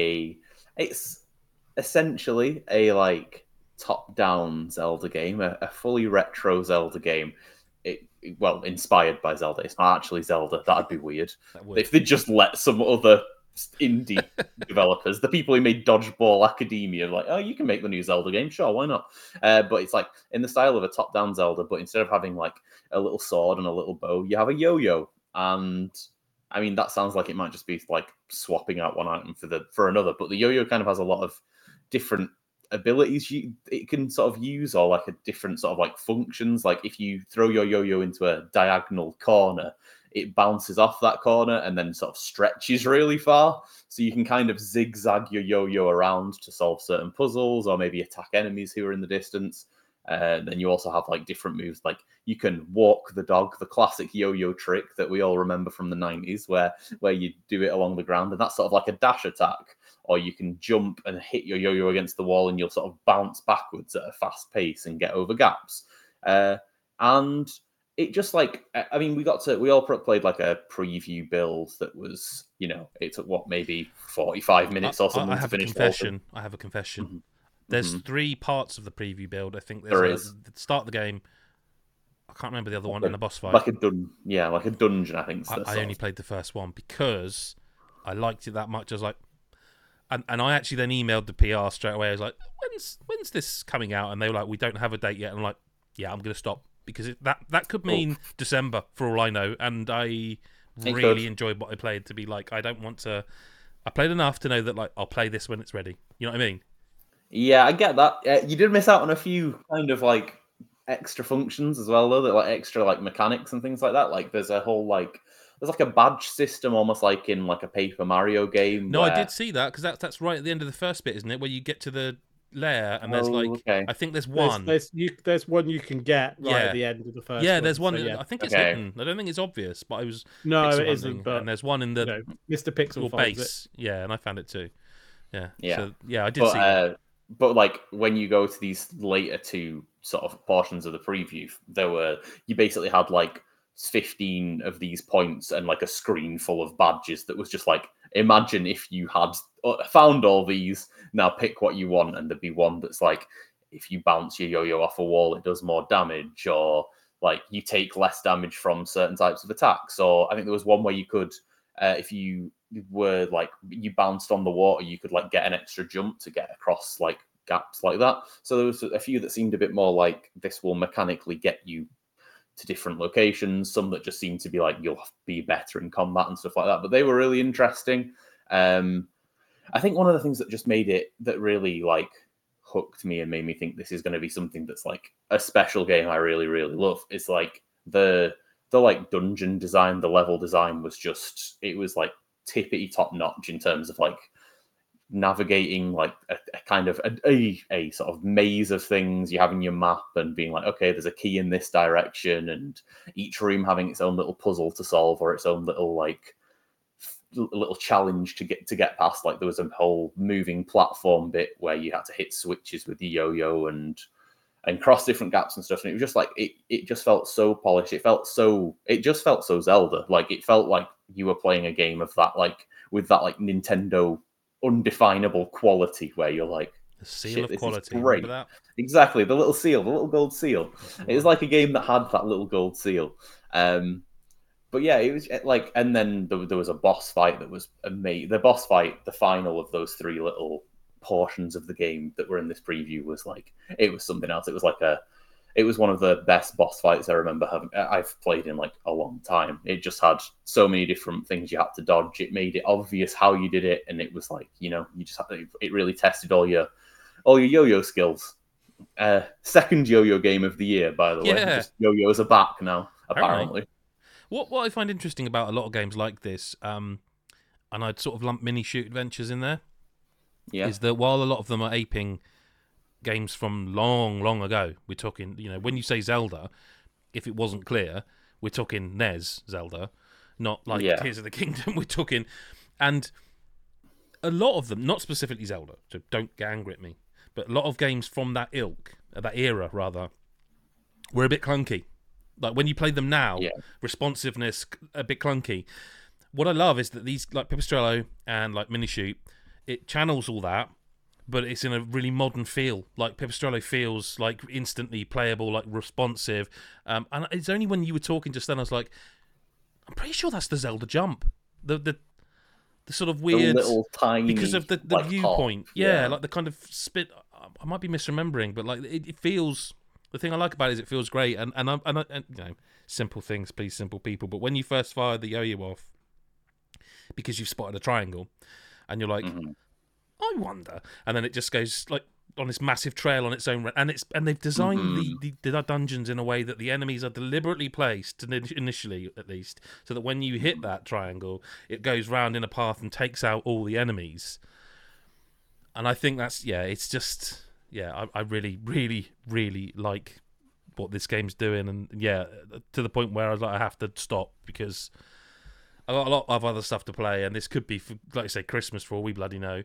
essentially a like top-down Zelda game, a fully retro Zelda game. Inspired by Zelda. It's not actually Zelda. That'd be weird. If they just let some other indie developers, the people who made Dodgeball Academia, like, oh, you can make the new Zelda game, sure, why not? But it's like in the style of a top-down Zelda, but instead of having like a little sword and a little bow, you have a yo-yo. And I mean, that sounds like it might just be like swapping out one item for another. But the yo-yo kind of has a lot of different abilities it can sort of use, or like a different sort of like functions. Like if you throw your yo-yo into a diagonal corner, it bounces off that corner and then sort of stretches really far. So you can kind of zigzag your yo-yo around to solve certain puzzles or maybe attack enemies who are in the distance. Then you also have like different moves, like you can walk the dog, the classic yo-yo trick that we all remember from the 90s, where you do it along the ground, and that's sort of like a dash attack. Or you can jump and hit your yo-yo against the wall, and you'll sort of bounce backwards at a fast pace and get over gaps. And it just like, I mean, we all played like a preview build that was, it took maybe 45 minutes or something to finish. I have a confession. Mm-hmm. There's 3 parts of the preview build. I think there's the start of the game. I can't remember the other one, and the boss fight. Like a dungeon, I think. I only played the first one because I liked it that much. I was like, and I actually then emailed the PR straight away. I was like, when's this coming out? And they were like, we don't have a date yet. And I'm like, yeah, I'm going to stop because that could mean December for all I know. And I really enjoyed what I played to be like, I don't want to. I played enough to know that like I'll play this when it's ready. You know what I mean? Yeah, I get that. You did miss out on a few kind of extra functions as well, though. That extra mechanics and things like that. Like there's a whole like a badge system, almost like in like a Paper Mario game. No, I did see that because that's right at the end of the first bit, isn't it? Where you get to the lair and there's like I think there's one. There's one you can get right at the end of the first. Yeah, there's one. I think it's hidden. I don't think it's obvious, but I was it isn't. But and there's one in the Mr. Pixel base. Yeah, and I found it too. Yeah, so, I did see that. But like when you go to these later two sort of portions of the preview, you basically had like 15 of these points and like a screen full of badges that was just like, imagine if you had found all these, now pick what you want, and there'd be one that's like, if you bounce your yo-yo off a wall, it does more damage, or like you take less damage from certain types of attacks. Or I think there was one where you could, if you were like, you bounced on the water, you could like get an extra jump to get across like gaps like that. So there was a few that seemed a bit more like this will mechanically get you to different locations, some that just seemed to be like you'll be better in combat and stuff like that, but they were really interesting. I think one of the things that just made it, that really like hooked me and made me think this is going to be something that's like a special game I really, really love, is like the like dungeon design, the level design was just, it was like tippity top notch in terms of like navigating like a kind of a sort of maze of things you have in your map, and being like, okay, there's a key in this direction, and each room having its own little puzzle to solve, or its own little challenge to get past. Like there was a whole moving platform bit where you had to hit switches with the yo-yo and cross different gaps and stuff, and it was just like it just felt so polished. It just felt so Zelda. Like it felt like you were playing a game of that, like with that like Nintendo undefinable quality, where you're like, the seal of quality. Great. Remember that? Exactly, the little seal, the little gold seal. It was like a game that had that little gold seal. But yeah, it was like, and then there was a boss fight that was amazing. The boss fight, the final of those three little portions of the game that were in this preview, was like, it was something else. It was like it was one of the best boss fights I remember I've played in like a long time. It just had so many different things you had to dodge. It made it obvious how you did it, and it was like, you just had to, it really tested all your yo-yo skills. Second yo-yo game of the year, by the way. Just yo-yos are back now, apparently. Right. What I find interesting about a lot of games like this, and I'd sort of lump mini shoot adventures in there, is that while a lot of them are aping games from long, long ago, we're talking, when you say Zelda, if it wasn't clear, we're talking NES Zelda, not like Tears of the Kingdom. We're talking, and a lot of them, not specifically Zelda, so don't get angry at me, but a lot of games from that era rather, were a bit clunky. Like when you play them now, responsiveness a bit clunky. What I love is that these, like Pipistrello and like Minishoot, it channels all that, but it's in a really modern feel. Like Pipistrello feels like instantly playable, like responsive. And it's only when you were talking just then I was like, I'm pretty sure that's the Zelda jump. The sort of weird, the little tiny, because of the like viewpoint. Like the kind of spit. I might be misremembering, but like it feels. The thing I like about it is it feels great, and simple things please simple people. But when you first fire the yo-yo off, because you've spotted a triangle, and you're like, I wonder, and then it just goes like on this massive trail on its own, and they've designed the dungeons in a way that the enemies are deliberately placed, initially at least, so that when you hit that triangle, it goes round in a path and takes out all the enemies. And I think that's it's just. Yeah, I really, really, really like what this game's doing, and to the point where I was like, I have to stop because I got a lot of other stuff to play, and this could be, like I say, Christmas for all we bloody know.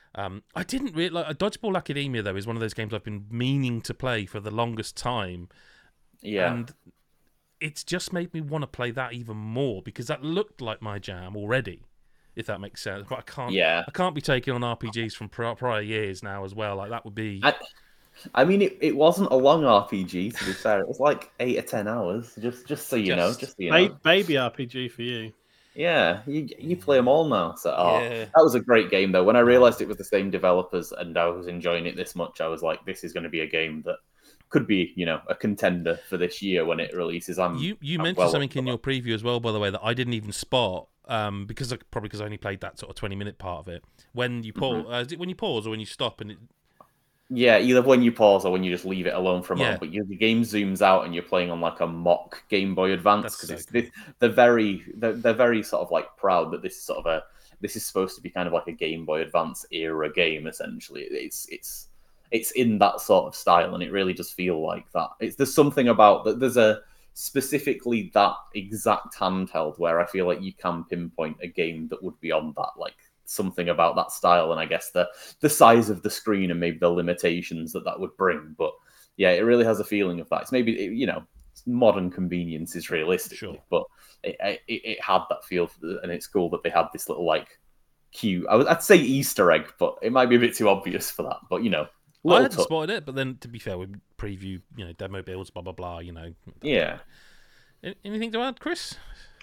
I didn't really like Dodgeball Academia though. Is one of those games I've been meaning to play for the longest time. Yeah, and it's just made me want to play that even more because that looked like my jam already. If that makes sense, but I can't be taking on RPGs from prior years now as well. Like that would be. I mean, it wasn't a long RPG. To be fair, it was like 8 or 10 hours. Just so you know, baby RPG for you. Yeah, you play them all now. So that was a great game though. When I realized it was the same developers and I was enjoying it this much, I was like, this is going to be a game that could be, a contender for this year when it releases. You mentioned something in your preview as well, by the way, that I didn't even spot. Because I only played that sort of 20-minute part of it. When you pause, when you pause or when you stop, and Yeah, either when you pause or when you just leave it alone for a moment. But the game zooms out and you're playing on like a mock Game Boy Advance because they're very sort of like proud that this is sort of this is supposed to be kind of like a Game Boy Advance era game. Essentially, it's in that sort of style, and it really does feel like that. There's something about that. There's a specifically that exact handheld where I feel like you can pinpoint a game that would be on that, like something about that style, and I guess the size of the screen and maybe the limitations that would bring. But yeah, it really has a feeling of that. It's maybe modern convenience is realistic, sure, but it had that feel, and it's cool that they had this little like cute. I'd say Easter egg, but it might be a bit too obvious for that. But I hadn't spotted it, but then to be fair, we preview, demo builds, blah blah blah. Yeah. Anything to add, Chris?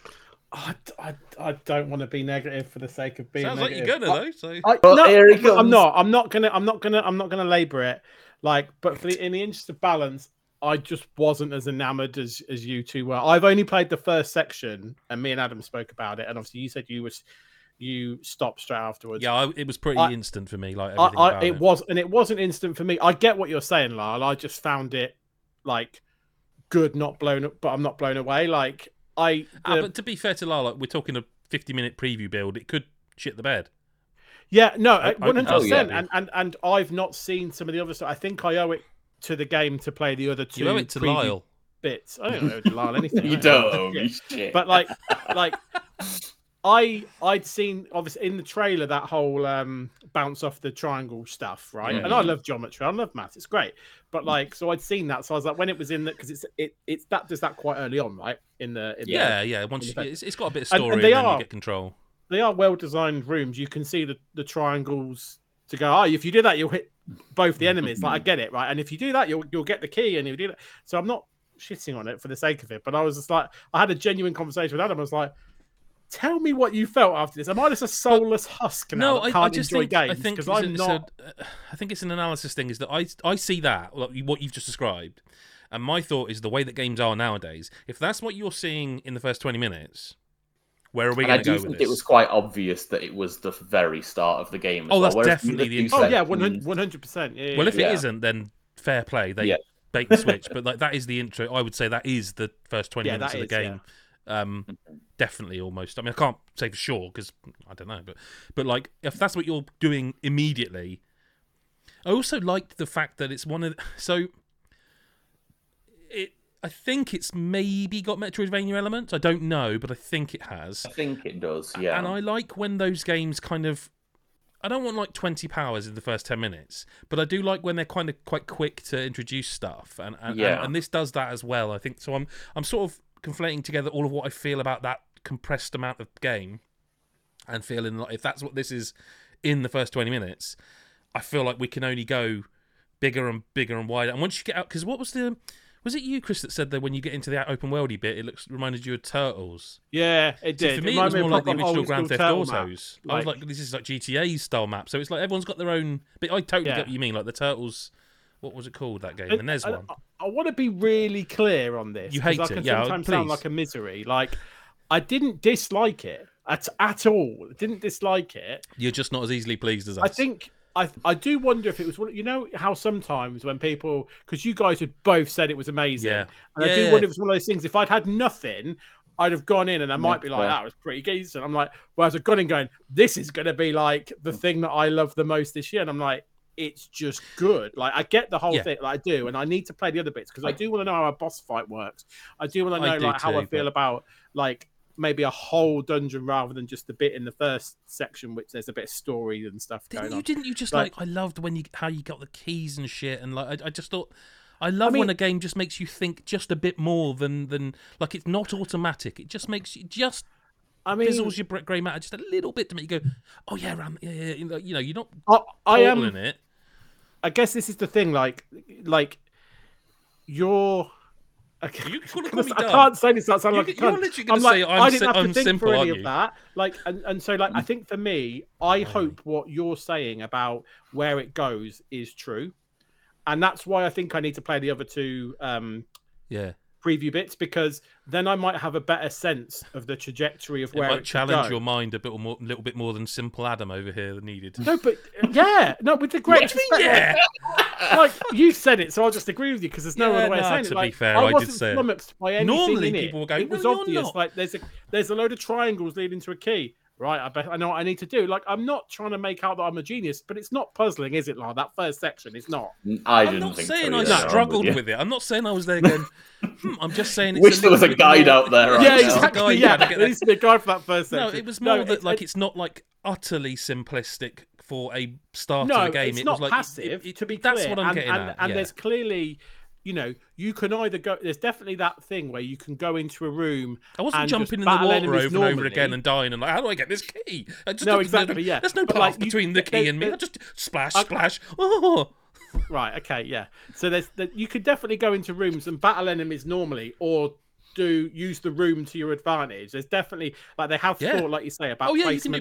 I don't want to be negative for the sake of being. Sounds negative. like you're gonna though. So I'm not. I'm not gonna labour it. Like, but in the interest of balance, I just wasn't as enamored as you two were. I've only played the first section, and me and Adam spoke about it. And obviously, you said you stopped straight afterwards. Yeah, it was pretty instant for me. Like everything about it was, and it wasn't instant for me. I get what you're saying, Lyle. I just found it like good, not blown up, but I'm not blown away. Like. But to be fair to Lyle, we're talking a 50-minute preview build. It could shit the bed. Yeah, no, 100%. And I've not seen some of the other stuff. I think I owe it to the game to play the other two. You owe it to Lyle. Bits. I don't owe it to Lyle anything. You don't owe me shit. But like I'd seen obviously in the trailer that whole bounce off the triangle stuff, right? And I love geometry. I love maths. It's great. But like, so I'd seen that. So I was like, when it was in that, because it's that does that quite early on, right? Once it's got a bit of story, and then you get control. They are well designed rooms. You can see the triangles to go. Oh, if you do that, you'll hit both the enemies. Like I get it, right? And if you do that, you'll get the key, and you do that. So I'm not shitting on it for the sake of it. But I was just like, I had a genuine conversation with Adam. I was like, tell me what you felt after this. Am I just a soulless husk now that can't enjoy games? Because I'm not. I think it's an analysis thing. Is that I see that what you've just described, and my thought is the way that games are nowadays. If that's what you're seeing in the first 20 minutes, where are we going to go with this? I do think it was quite obvious that it was the very start of the game. That's definitely the intro. Oh yeah, 100%. Yeah, well, if it isn't, then fair play. They bait the switch, but like that is the intro. I would say that is the first 20 minutes of the game. Yeah. Definitely, almost. I mean, I can't say for sure because I don't know, but like if that's what you're doing immediately, I also liked the fact that it's one of I think it's maybe got Metroidvania elements. I don't know, but I think it has. I think it does, yeah. And I like when those games kind of. I don't want like 20 powers in the first 10 minutes, but I do like when they're kind of quite quick to introduce stuff, and this does that as well. I think so. I'm sort of conflating together all of what I feel about that compressed amount of game, and feeling like if that's what this is in the first 20 minutes, I feel like we can only go bigger and bigger and wider. And once you get out, because was it you, Chris, that said that when you get into the open worldy bit, it reminded you of Turtles? Yeah, it did. So for me, it was more like the original Grand Theft Autos. I was like, this is like GTA style map. So it's like everyone's got their own. But I totally get what you mean. Like the Turtles. What was it called, that game? The NES one. I want to be really clear on this. You hate it, yeah. Sometimes sound like a misery. Like I didn't dislike it at all. I didn't dislike it. You're just not as easily pleased as us. I think. I do wonder if it was, how sometimes when people, because you guys had both said it was amazing, and I do wonder if it's one of those things. If I'd had nothing, I'd have gone in and I might be like, that was pretty decent. I'm like, whereas I've gone in going, this is going to be like the thing that I love the most this year, and I'm like, it's just good. Like I get the whole thing, like I do, and I need to play the other bits because I do want to know how a boss fight works. I do want to know how I feel about like. Maybe a whole dungeon rather than just the bit in the first section, which there's a bit of story and stuff going on. Didn't you just like I loved how you got the keys and shit, and like I just thought I love when a game just makes you think just a bit more than like it's not automatic. It just makes you fizzles your grey matter just a little bit to make you go, oh yeah, you're not in it. I guess this is the thing, like you're. Okay. I can't say this. That sounds like a cunt. You're literally going to say I didn't have to I'm think simple, for any of that. Like, and so like I think for me, I hope what you're saying about where it goes is true, and that's why I think I need to play the other two. preview bits, because then I might have a better sense of the trajectory of where it might challenge go. your mind a little bit more than simple Adam over here needed. No, but with the greatest respect, like you said it, so I'll just agree with you because there's no other way of saying it. To like, be fair, I did say flummoxed by anything normally in people will go, it was well, obvious. Not. Like there's a load of triangles leading to a key. Right, I know what I need to do. Like, I'm not trying to make out that I'm a genius, but it's not puzzling, is it? Like that first section, it's not. I'm not saying I struggled with it. I'm not saying I was there going. I'm just saying. It's Wish there was a guide out there. Right yeah, exactly. There needs to be a guide for that first section. No, it was more that like it's not like utterly simplistic for a start of the game. It's it not was like, passive. To be clear, that's what I'm getting at. And there's clearly. You know, you can either go. There's definitely that thing where you can go into a room. I wasn't jumping in the water over and over again and dying and like, how do I get this key? No, exactly. Yeah, there's no path between the key and me. I just splash. Oh, right. Okay. Yeah. So you could definitely go into rooms and battle enemies normally, or use the room to your advantage. There's definitely like they have thought, like you say, about placement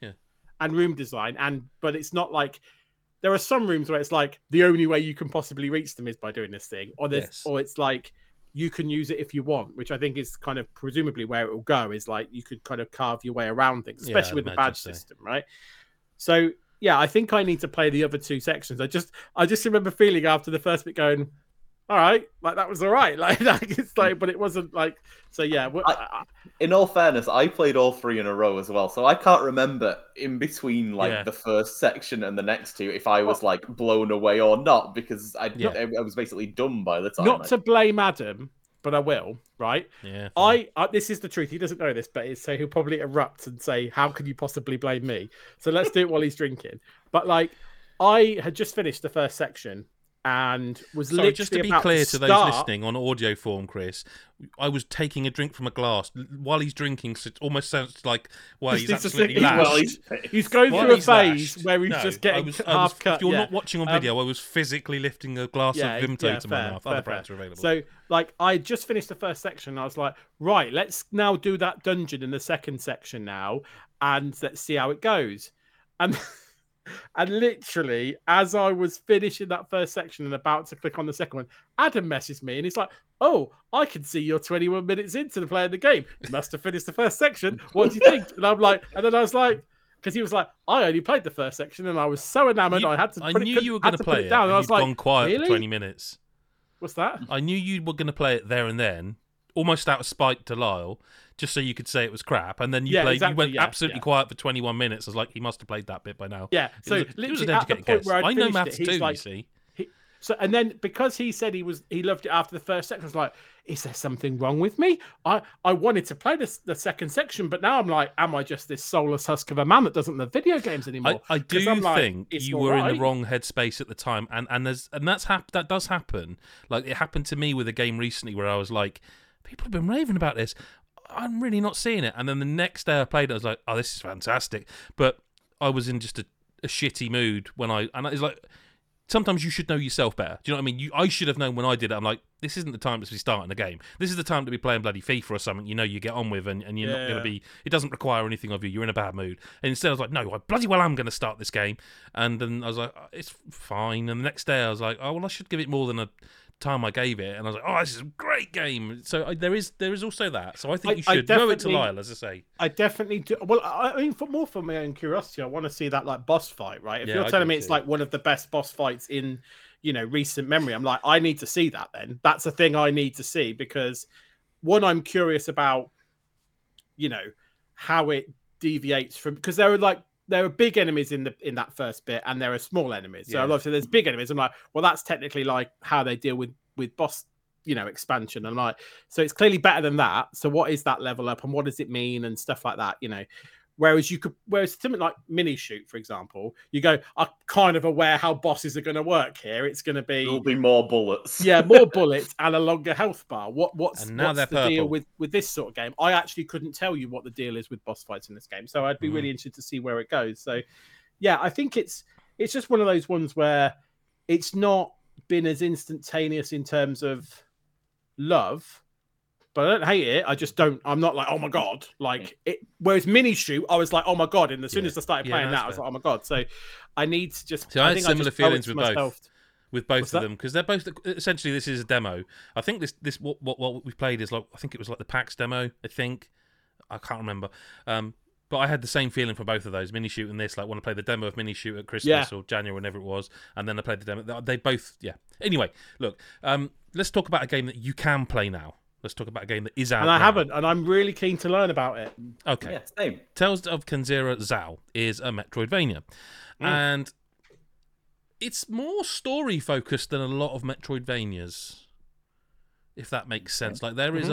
and room design, but it's not like. There are some rooms where it's like the only way you can possibly reach them is by doing this thing, or it's like you can use it if you want, which I think is kind of presumably where it will go. Is like you could kind of carve your way around things, especially with the badge system, right? So yeah, I think I need to play the other two sections. I just remember feeling after the first bit going, all right, like that was all right, like it's like, but it wasn't like so. Yeah. In all fairness, I played all three in a row as well, so I can't remember in between like the first section and the next two if I was like blown away or not, because I was basically done by the time. Not to blame Adam, but I will. Right? Yeah. I this is the truth. He doesn't know this, but so he'll probably erupt and say, "How can you possibly blame me?" So let's do it while he's drinking. But like, I had just finished the first section. And was literally just to be clear to those listening on audio form, Chris, I was taking a drink from a glass while he's drinking. So it almost sounds like he's absolutely lashed. He's going through a phase where he's just getting half cut. If you're not watching on video, I was physically lifting a glass of Vimto to my mouth. Other brands are available. So, like, I just finished the first section. And I was like, right, let's now do that dungeon in the second section now, and let's see how it goes. And literally, as I was finishing that first section and about to click on the second one, Adam messaged me and he's like, "Oh, I can see you're 21 minutes into the play of the game. You must have finished the first section. What do you think?" And I'm like, and then I was like, because he was like, "I only played the first section and I was so enamored, I had to. I knew you were going to play it down. And I was like, gone quiet for 20 minutes. What's that? I knew you were going to play it there and then, almost out of spite to Lyle, just so you could say it was crap, and then you went absolutely quiet for 21 minutes. I was like, he must have played that bit by now. Yeah, so it was an educated guess. I know maths too, like, you see. So and then because he said he loved it after the first section, I was like, is there something wrong with me? I wanted to play the second section, but now I'm like, am I just this soulless husk of a man that doesn't love video games anymore? I do think you were in the wrong headspace at the time, and that does happen. Like it happened to me with a game recently where I was like, people have been raving about this. I'm really not seeing it. And then the next day I played it, I was like, oh, this is fantastic. But I was in just a shitty mood and it's like, sometimes you should know yourself better. Do you know what I mean? I should have known when I did it. I'm like, this isn't the time to be starting a game. This is the time to be playing bloody FIFA or something you get on with, and you're not going to be, it doesn't require anything of you. You're in a bad mood. And instead I was like, no, I bloody well am going to start this game. And then I was like, it's fine. And the next day I was like, oh, well, I should give it more than a time I gave it, and I was like, "Oh, this is a great game." So there is also that. So I think you should know it to Lyle, as I say. I definitely do. Well, I mean, for my own curiosity, I want to see that like boss fight, right? If you're telling me it's like one of the best boss fights in recent memory, I'm like, I need to see that. Then that's a thing I need to see, because one, I'm curious about, how it deviates from, because there are big enemies in that first bit, and there are small enemies. So obviously there's big enemies. I'm like, well, that's technically like how they deal with boss, expansion. I'm like, so it's clearly better than that. So what is that level up, and what does it mean, and stuff like that, Whereas something like mini shoot, for example, you go, I'm kind of aware how bosses are going to work here. It's going to be there'll be more bullets. Yeah, more bullets and a longer health bar. What's the purple. deal with this sort of game? I actually couldn't tell you what the deal is with boss fights in this game, so I'd be really interested to see where it goes. So, yeah, I think it's just one of those ones where it's not been as instantaneous in terms of love. But I don't hate it. I just don't. I'm not like, oh my god, like it. Whereas mini shoot, I was like, oh my god. And as soon as I started playing that, I was like, oh my god. So I need to just. I had similar feelings with both. with both of them, because they're both essentially, this is a demo. I think this what we've played is like, I think it was like the PAX demo. I can't remember. But I had the same feeling for both of those, Mini Shoot and this. Like when I played the demo of Mini Shoot at Christmas or January, whenever it was, and then I played the demo. They both, Anyway, look, let's talk about a game that you can play now. Let's talk about a game that is out. And I haven't, and I'm really keen to learn about it. Okay. Yeah, same. Tales of Kenzera Zao is a Metroidvania, and it's more story focused than a lot of Metroidvanias, if that makes sense. Like there's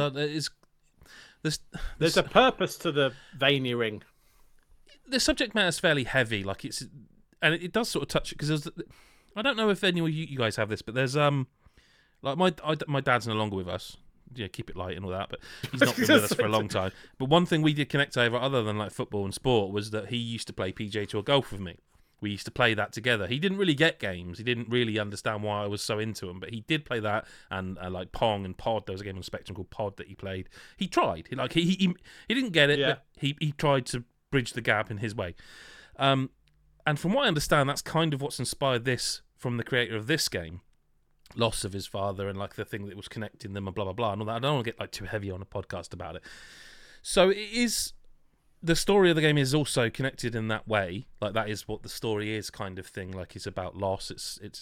a purpose to the Vania-ing. The subject matter is fairly heavy, like and it does sort of touch it, because I don't know if any of you guys have this, but there's like my dad's no longer with us. Yeah, keep it light and all that, but he's not been with us for a long time. But one thing we did connect over, other than like football and sport, was that he used to play PGA Tour golf with me. We used to play that together. He didn't really get games. He didn't really understand why I was so into them, but he did play that, and like Pong and Pod. There was a game on Spectrum called Pod that he played. He tried. He didn't get it, but he tried to bridge the gap in his way. And from what I understand, that's kind of what's inspired this from the creator of this game. Loss of his father and like the thing that was connecting them and blah blah blah and all that. I don't want to get like too heavy on a podcast about it. So it is, the story of the game is also connected in that way. Like that is what the story is, kind of thing. Like it's about loss.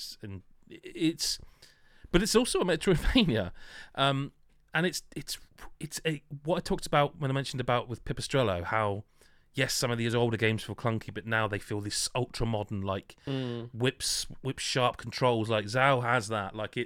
But it's also a Metroidvania, and it's what I talked about when I mentioned about with Pipistrello, how yes, some of these older games feel clunky, but now they feel this ultra modern, like whip sharp controls. Like Zao has that. Like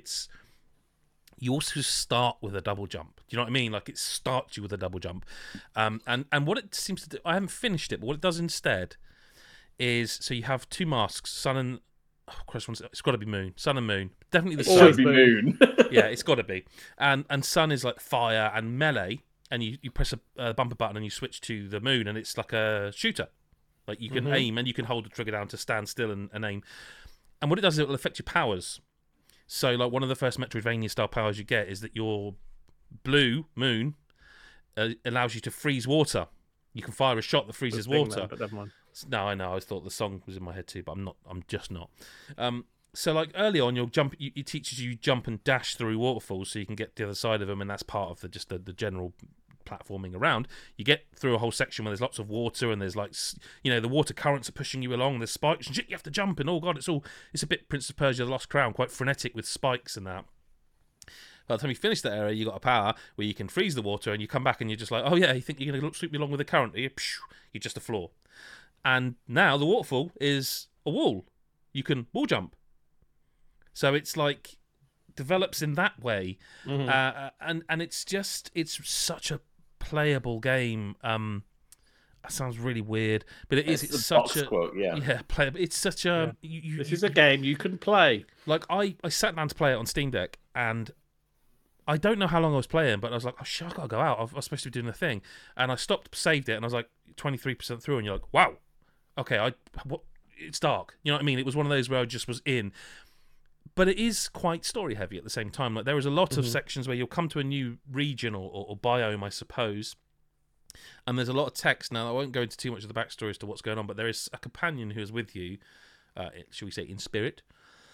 you also start with a double jump. Do you know what I mean? Like it starts you with a double jump. And what it seems to do, I haven't finished it, but what it does instead is, so you have two masks, Sun and it's got to be Moon, Sun and Moon. Definitely the Sun. Should be Moon. Yeah, it's got to be. And Sun is like fire and melee. And you press a bumper button and you switch to the Moon, and it's like a shooter. Like you can aim, and you can hold the trigger down to stand still and aim. And what it does is it will affect your powers. So like one of the first Metroidvania style powers you get is that your blue Moon allows you to freeze water. You can fire a shot that freezes water. But never mind. No, I know. I thought the song was in my head too, but I'm not. I'm just not. So like early on, you'll jump. It teaches you jump and dash through waterfalls, so you can get to the other side of them, and that's part of the general platforming around. You get through a whole section where there's lots of water, and there's like, the water currents are pushing you along. There's spikes and shit. You have to jump, and oh god, it's a bit Prince of Persia: The Lost Crown, quite frenetic with spikes and that. By the time you finish that area, you got a power where you can freeze the water, and you come back and you're just like, oh yeah, you think you're gonna sweep me along with the current? You're just a floor. And now the waterfall is a wall. You can wall jump. So it's like develops in that way, and it's such a playable game. That sounds really weird, but it's such a quote, playable. It's such a this is a game you can play. Like I sat down to play it on Steam Deck, and I don't know how long I was playing, but I was like, oh shit, I gotta go out. I was supposed to be doing the thing, and I stopped, saved it, and I was like 23% through, and you're like, wow, okay, it's dark. You know what I mean? It was one of those where I just was in. But it is quite story heavy at the same time. Like there is a lot of sections where you'll come to a new region or biome, I suppose, and there's a lot of text. Now I won't go into too much of the backstory as to what's going on, but there is a companion who is with you, shall we say, in spirit.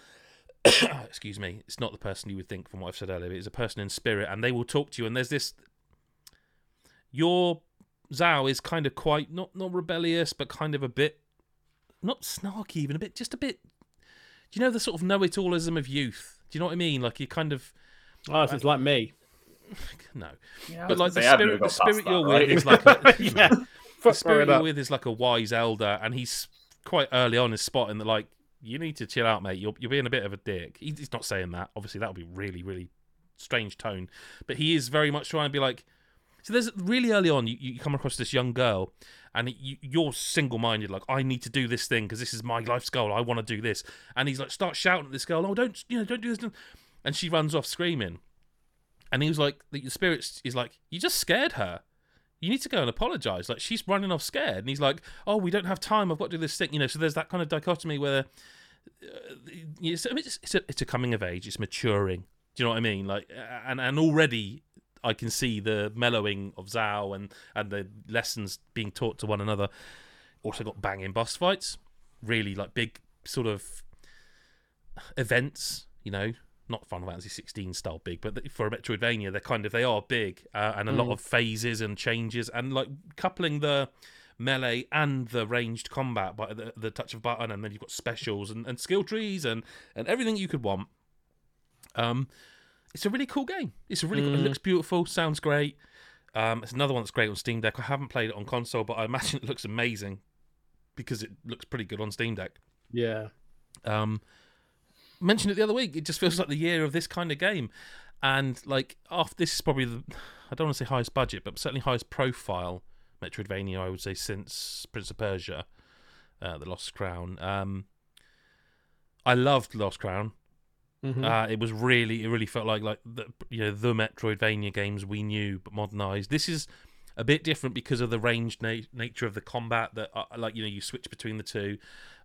Excuse me. It's not the person you would think from what I've said earlier. It's a person in spirit, and they will talk to you. And there's this. Your Zao is kind of quite not rebellious, but kind of a bit not snarky, even just a bit. Do you know the sort of know-it-allism of youth? Do you know what I mean? Like you kind of... Oh, so it's like me. No. But like the spirit you're with is like a... The spirit you're with is like a wise elder, and he's quite early on is spotting that, like, you need to chill out, mate. You're being a bit of a dick. He's not saying that. Obviously, that would be really, really strange tone. But he is very much trying to be like... So there's really early on, you come across this young girl, and you're single-minded, like, I need to do this thing because this is my life's goal. I want to do this. And he's like, start shouting at this girl, oh, don't do this. And she runs off screaming. And he was like, the spirit is like, you just scared her. You need to go and apologise. Like, she's running off scared. And he's like, oh, we don't have time. I've got to do this thing. So there's that kind of dichotomy where it's a coming of age. It's maturing. Do you know what I mean? Like, and already... I can see the mellowing of Zao and the lessons being taught to one another. Also got banging boss fights, really like big sort of events. not Final Fantasy 16 style big, but for a Metroidvania, they are big, and a lot of phases and changes, and like coupling the melee and the ranged combat by the touch of a button, and then you've got specials and skill trees and everything you could want. It's a really cool game. It's a really cool, it looks beautiful, sounds great. It's another one that's great on Steam Deck. I haven't played it on console, but I imagine it looks amazing because it looks pretty good on Steam Deck. Yeah. Mentioned it the other week. It just feels like the year of this kind of game, and like this is probably I don't want to say highest budget, but certainly highest profile Metroidvania, I would say, since Prince of Persia, The Lost Crown. I loved Lost Crown. It really felt like the Metroidvania games we knew but modernized. This is a bit different because of the ranged nature of the combat that you switch between the two.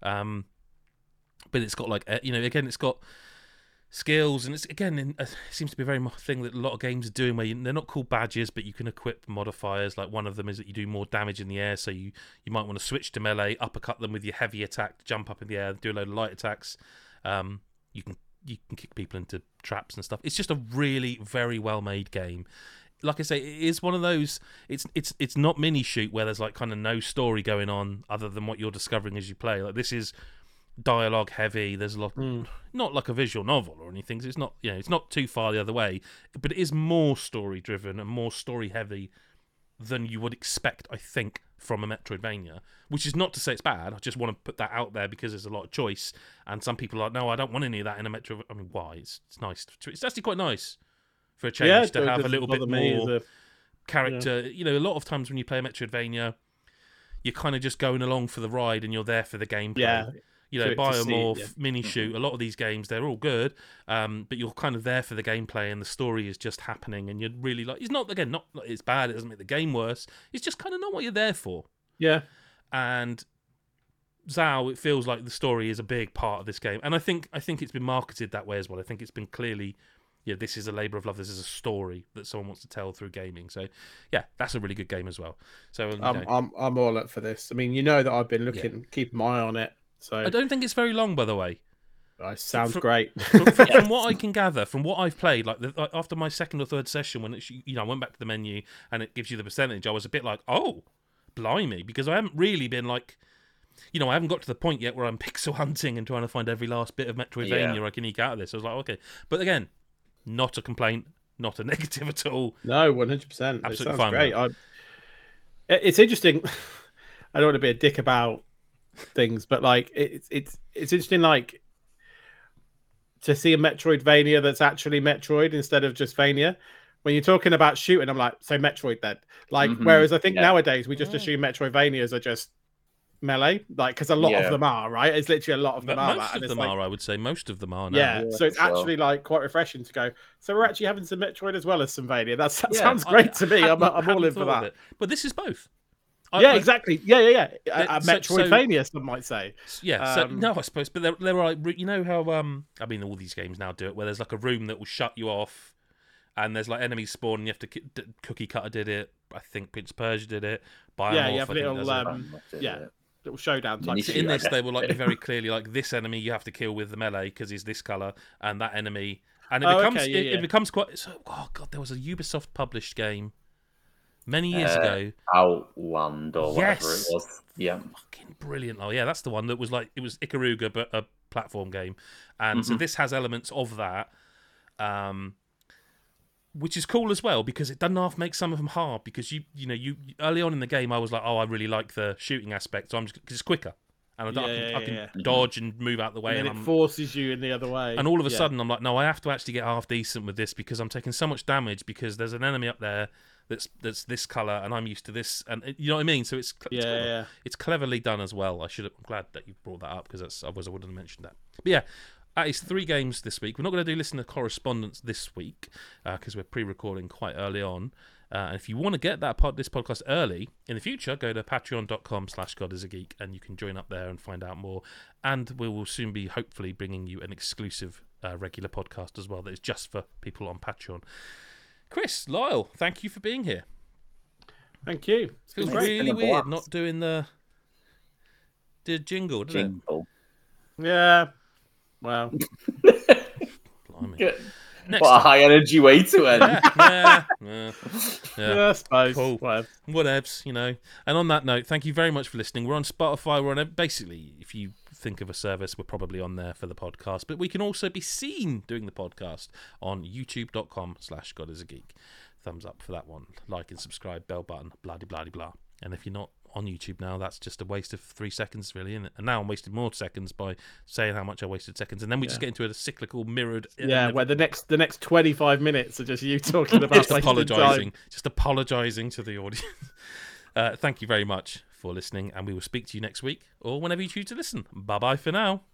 But it's got again, it's got skills, and it's again it seems to be a very thing that a lot of games are doing where they're not called badges, but you can equip modifiers. Like one of them is that you do more damage in the air, so you might want to switch to melee, uppercut them with your heavy attack, jump up in the air, do a load of light attacks. You can kick people into traps and stuff. It's just a really very well made game. Like I say, it is one of those. It's not mini shoot where there's like kind of no story going on other than what you're discovering as you play. Like this is dialogue heavy. There's a lot, not like a visual novel or anything. It's not, it's not too far the other way, but it is more story driven and more story heavy than you would expect, I think, from a Metroidvania. Which is not to say it's bad. I just want to put that out there because there's a lot of choice, and some people are like, no, I don't want any of that in a Metro. I mean, why? It's nice. It's actually quite nice for a change to have a little bit more character. A lot of times when you play a Metroidvania, you're kind of just going along for the ride and you're there for the gameplay. Yeah. Biomorph, mini shoot, a lot of these games, they're all good, but you're kind of there for the gameplay and the story is just happening, and you're really like, it's not it's bad, it doesn't make the game worse, it's just kind of not what you're there for. Yeah. And Zao, it feels like the story is a big part of this game, and I think it's been marketed that way as well. I think it's been clearly, this is a labour of love, this is a story that someone wants to tell through gaming. So yeah, that's a really good game as well. So I'm all up for this. I mean, that I've been looking, keeping my eye on it. So I don't think it's very long, by the way. Sounds great. From what I can gather, from what I've played, after my second or third session, when I went back to the menu and it gives you the percentage, I was a bit like, oh, blimey, because I haven't really been like, I haven't got to the point yet where I'm pixel hunting and trying to find every last bit of Metroidvania I can eke out of this. I was like, okay, but again, not a complaint, not a negative at all. No, 100%. Absolutely fine. Great. It's interesting. I don't want to be a dick about things, but like it's interesting, like to see a Metroidvania that's actually Metroid instead of just Vania. When you're talking about shooting, I'm like, so Metroid then. Like, whereas I think nowadays we just assume Metroidvanias are just melee, like because a lot of them are, right? It's literally a lot of them are. Most of them are, I would say. Most of them are now. Yeah, so it's actually like quite refreshing to go. So we're actually having some Metroid as well as some Vania. That sounds great to me. I'm all in for that. But this is both. Exactly. Yeah. A Metroidvania, some might say. Yeah. No, I suppose, but there are like, how I mean, all these games now do it, where there's like a room that will shut you off, and there's like enemies spawn, and you have to. Cookie Cutter did it. I think Prince of Persia did it. Biomorph, you have little showdown type. In this, they will like be very clearly like, this enemy you have to kill with the melee because he's this color, and that enemy, and it becomes quite. So, oh god, there was a Ubisoft published game many years ago, Outland or whatever it was. Yeah, fucking brilliant. Oh yeah, that's the one that was like, it was Ikaruga but a platform game, and so this has elements of that, which is cool as well because it doesn't half make some of them hard, because you early on in the game I was like, oh, I really like the shooting aspect, so because it's quicker. And I can dodge and move out the way. And it forces you in the other way. And all of a sudden, I'm like, no, I have to actually get half decent with this because I'm taking so much damage because there's an enemy up there that's this colour and I'm used to this. And you know what I mean? So it's cleverly done as well. I'm glad that you brought that up because otherwise I wouldn't have mentioned that. But yeah, that is 3 games this week. We're not going to do listener correspondence this week because we're pre-recording quite early on. And if you want to get this podcast early in the future, go to patreon.com/godisageek and you can join up there and find out more. And we will soon be hopefully bringing you an exclusive regular podcast as well that is just for people on Patreon. Chris, Lyle, thank you for being here. Thank you. It feels really weird not doing the jingle, doesn't it? Yeah. Well, Next what a high energy way to end. Yeah, I suppose. Cool. Whatevs, And on that note, thank you very much for listening. We're on Spotify. We're on basically, if you think of a service, we're probably on there for the podcast. But we can also be seen doing the podcast on youtube.com/GodIsAGeek. Thumbs up for that one. Like and subscribe, bell button, blah de blah de blah. And if you're not on YouTube now, that's just a waste of 3 seconds, really, isn't it? And now I'm wasting more seconds by saying how much I wasted seconds, and then we just get into a cyclical mirrored. Where the next 25 minutes are just you talking about just apologising to the audience. Thank you very much for listening, and we will speak to you next week or whenever you choose to listen. Bye bye for now.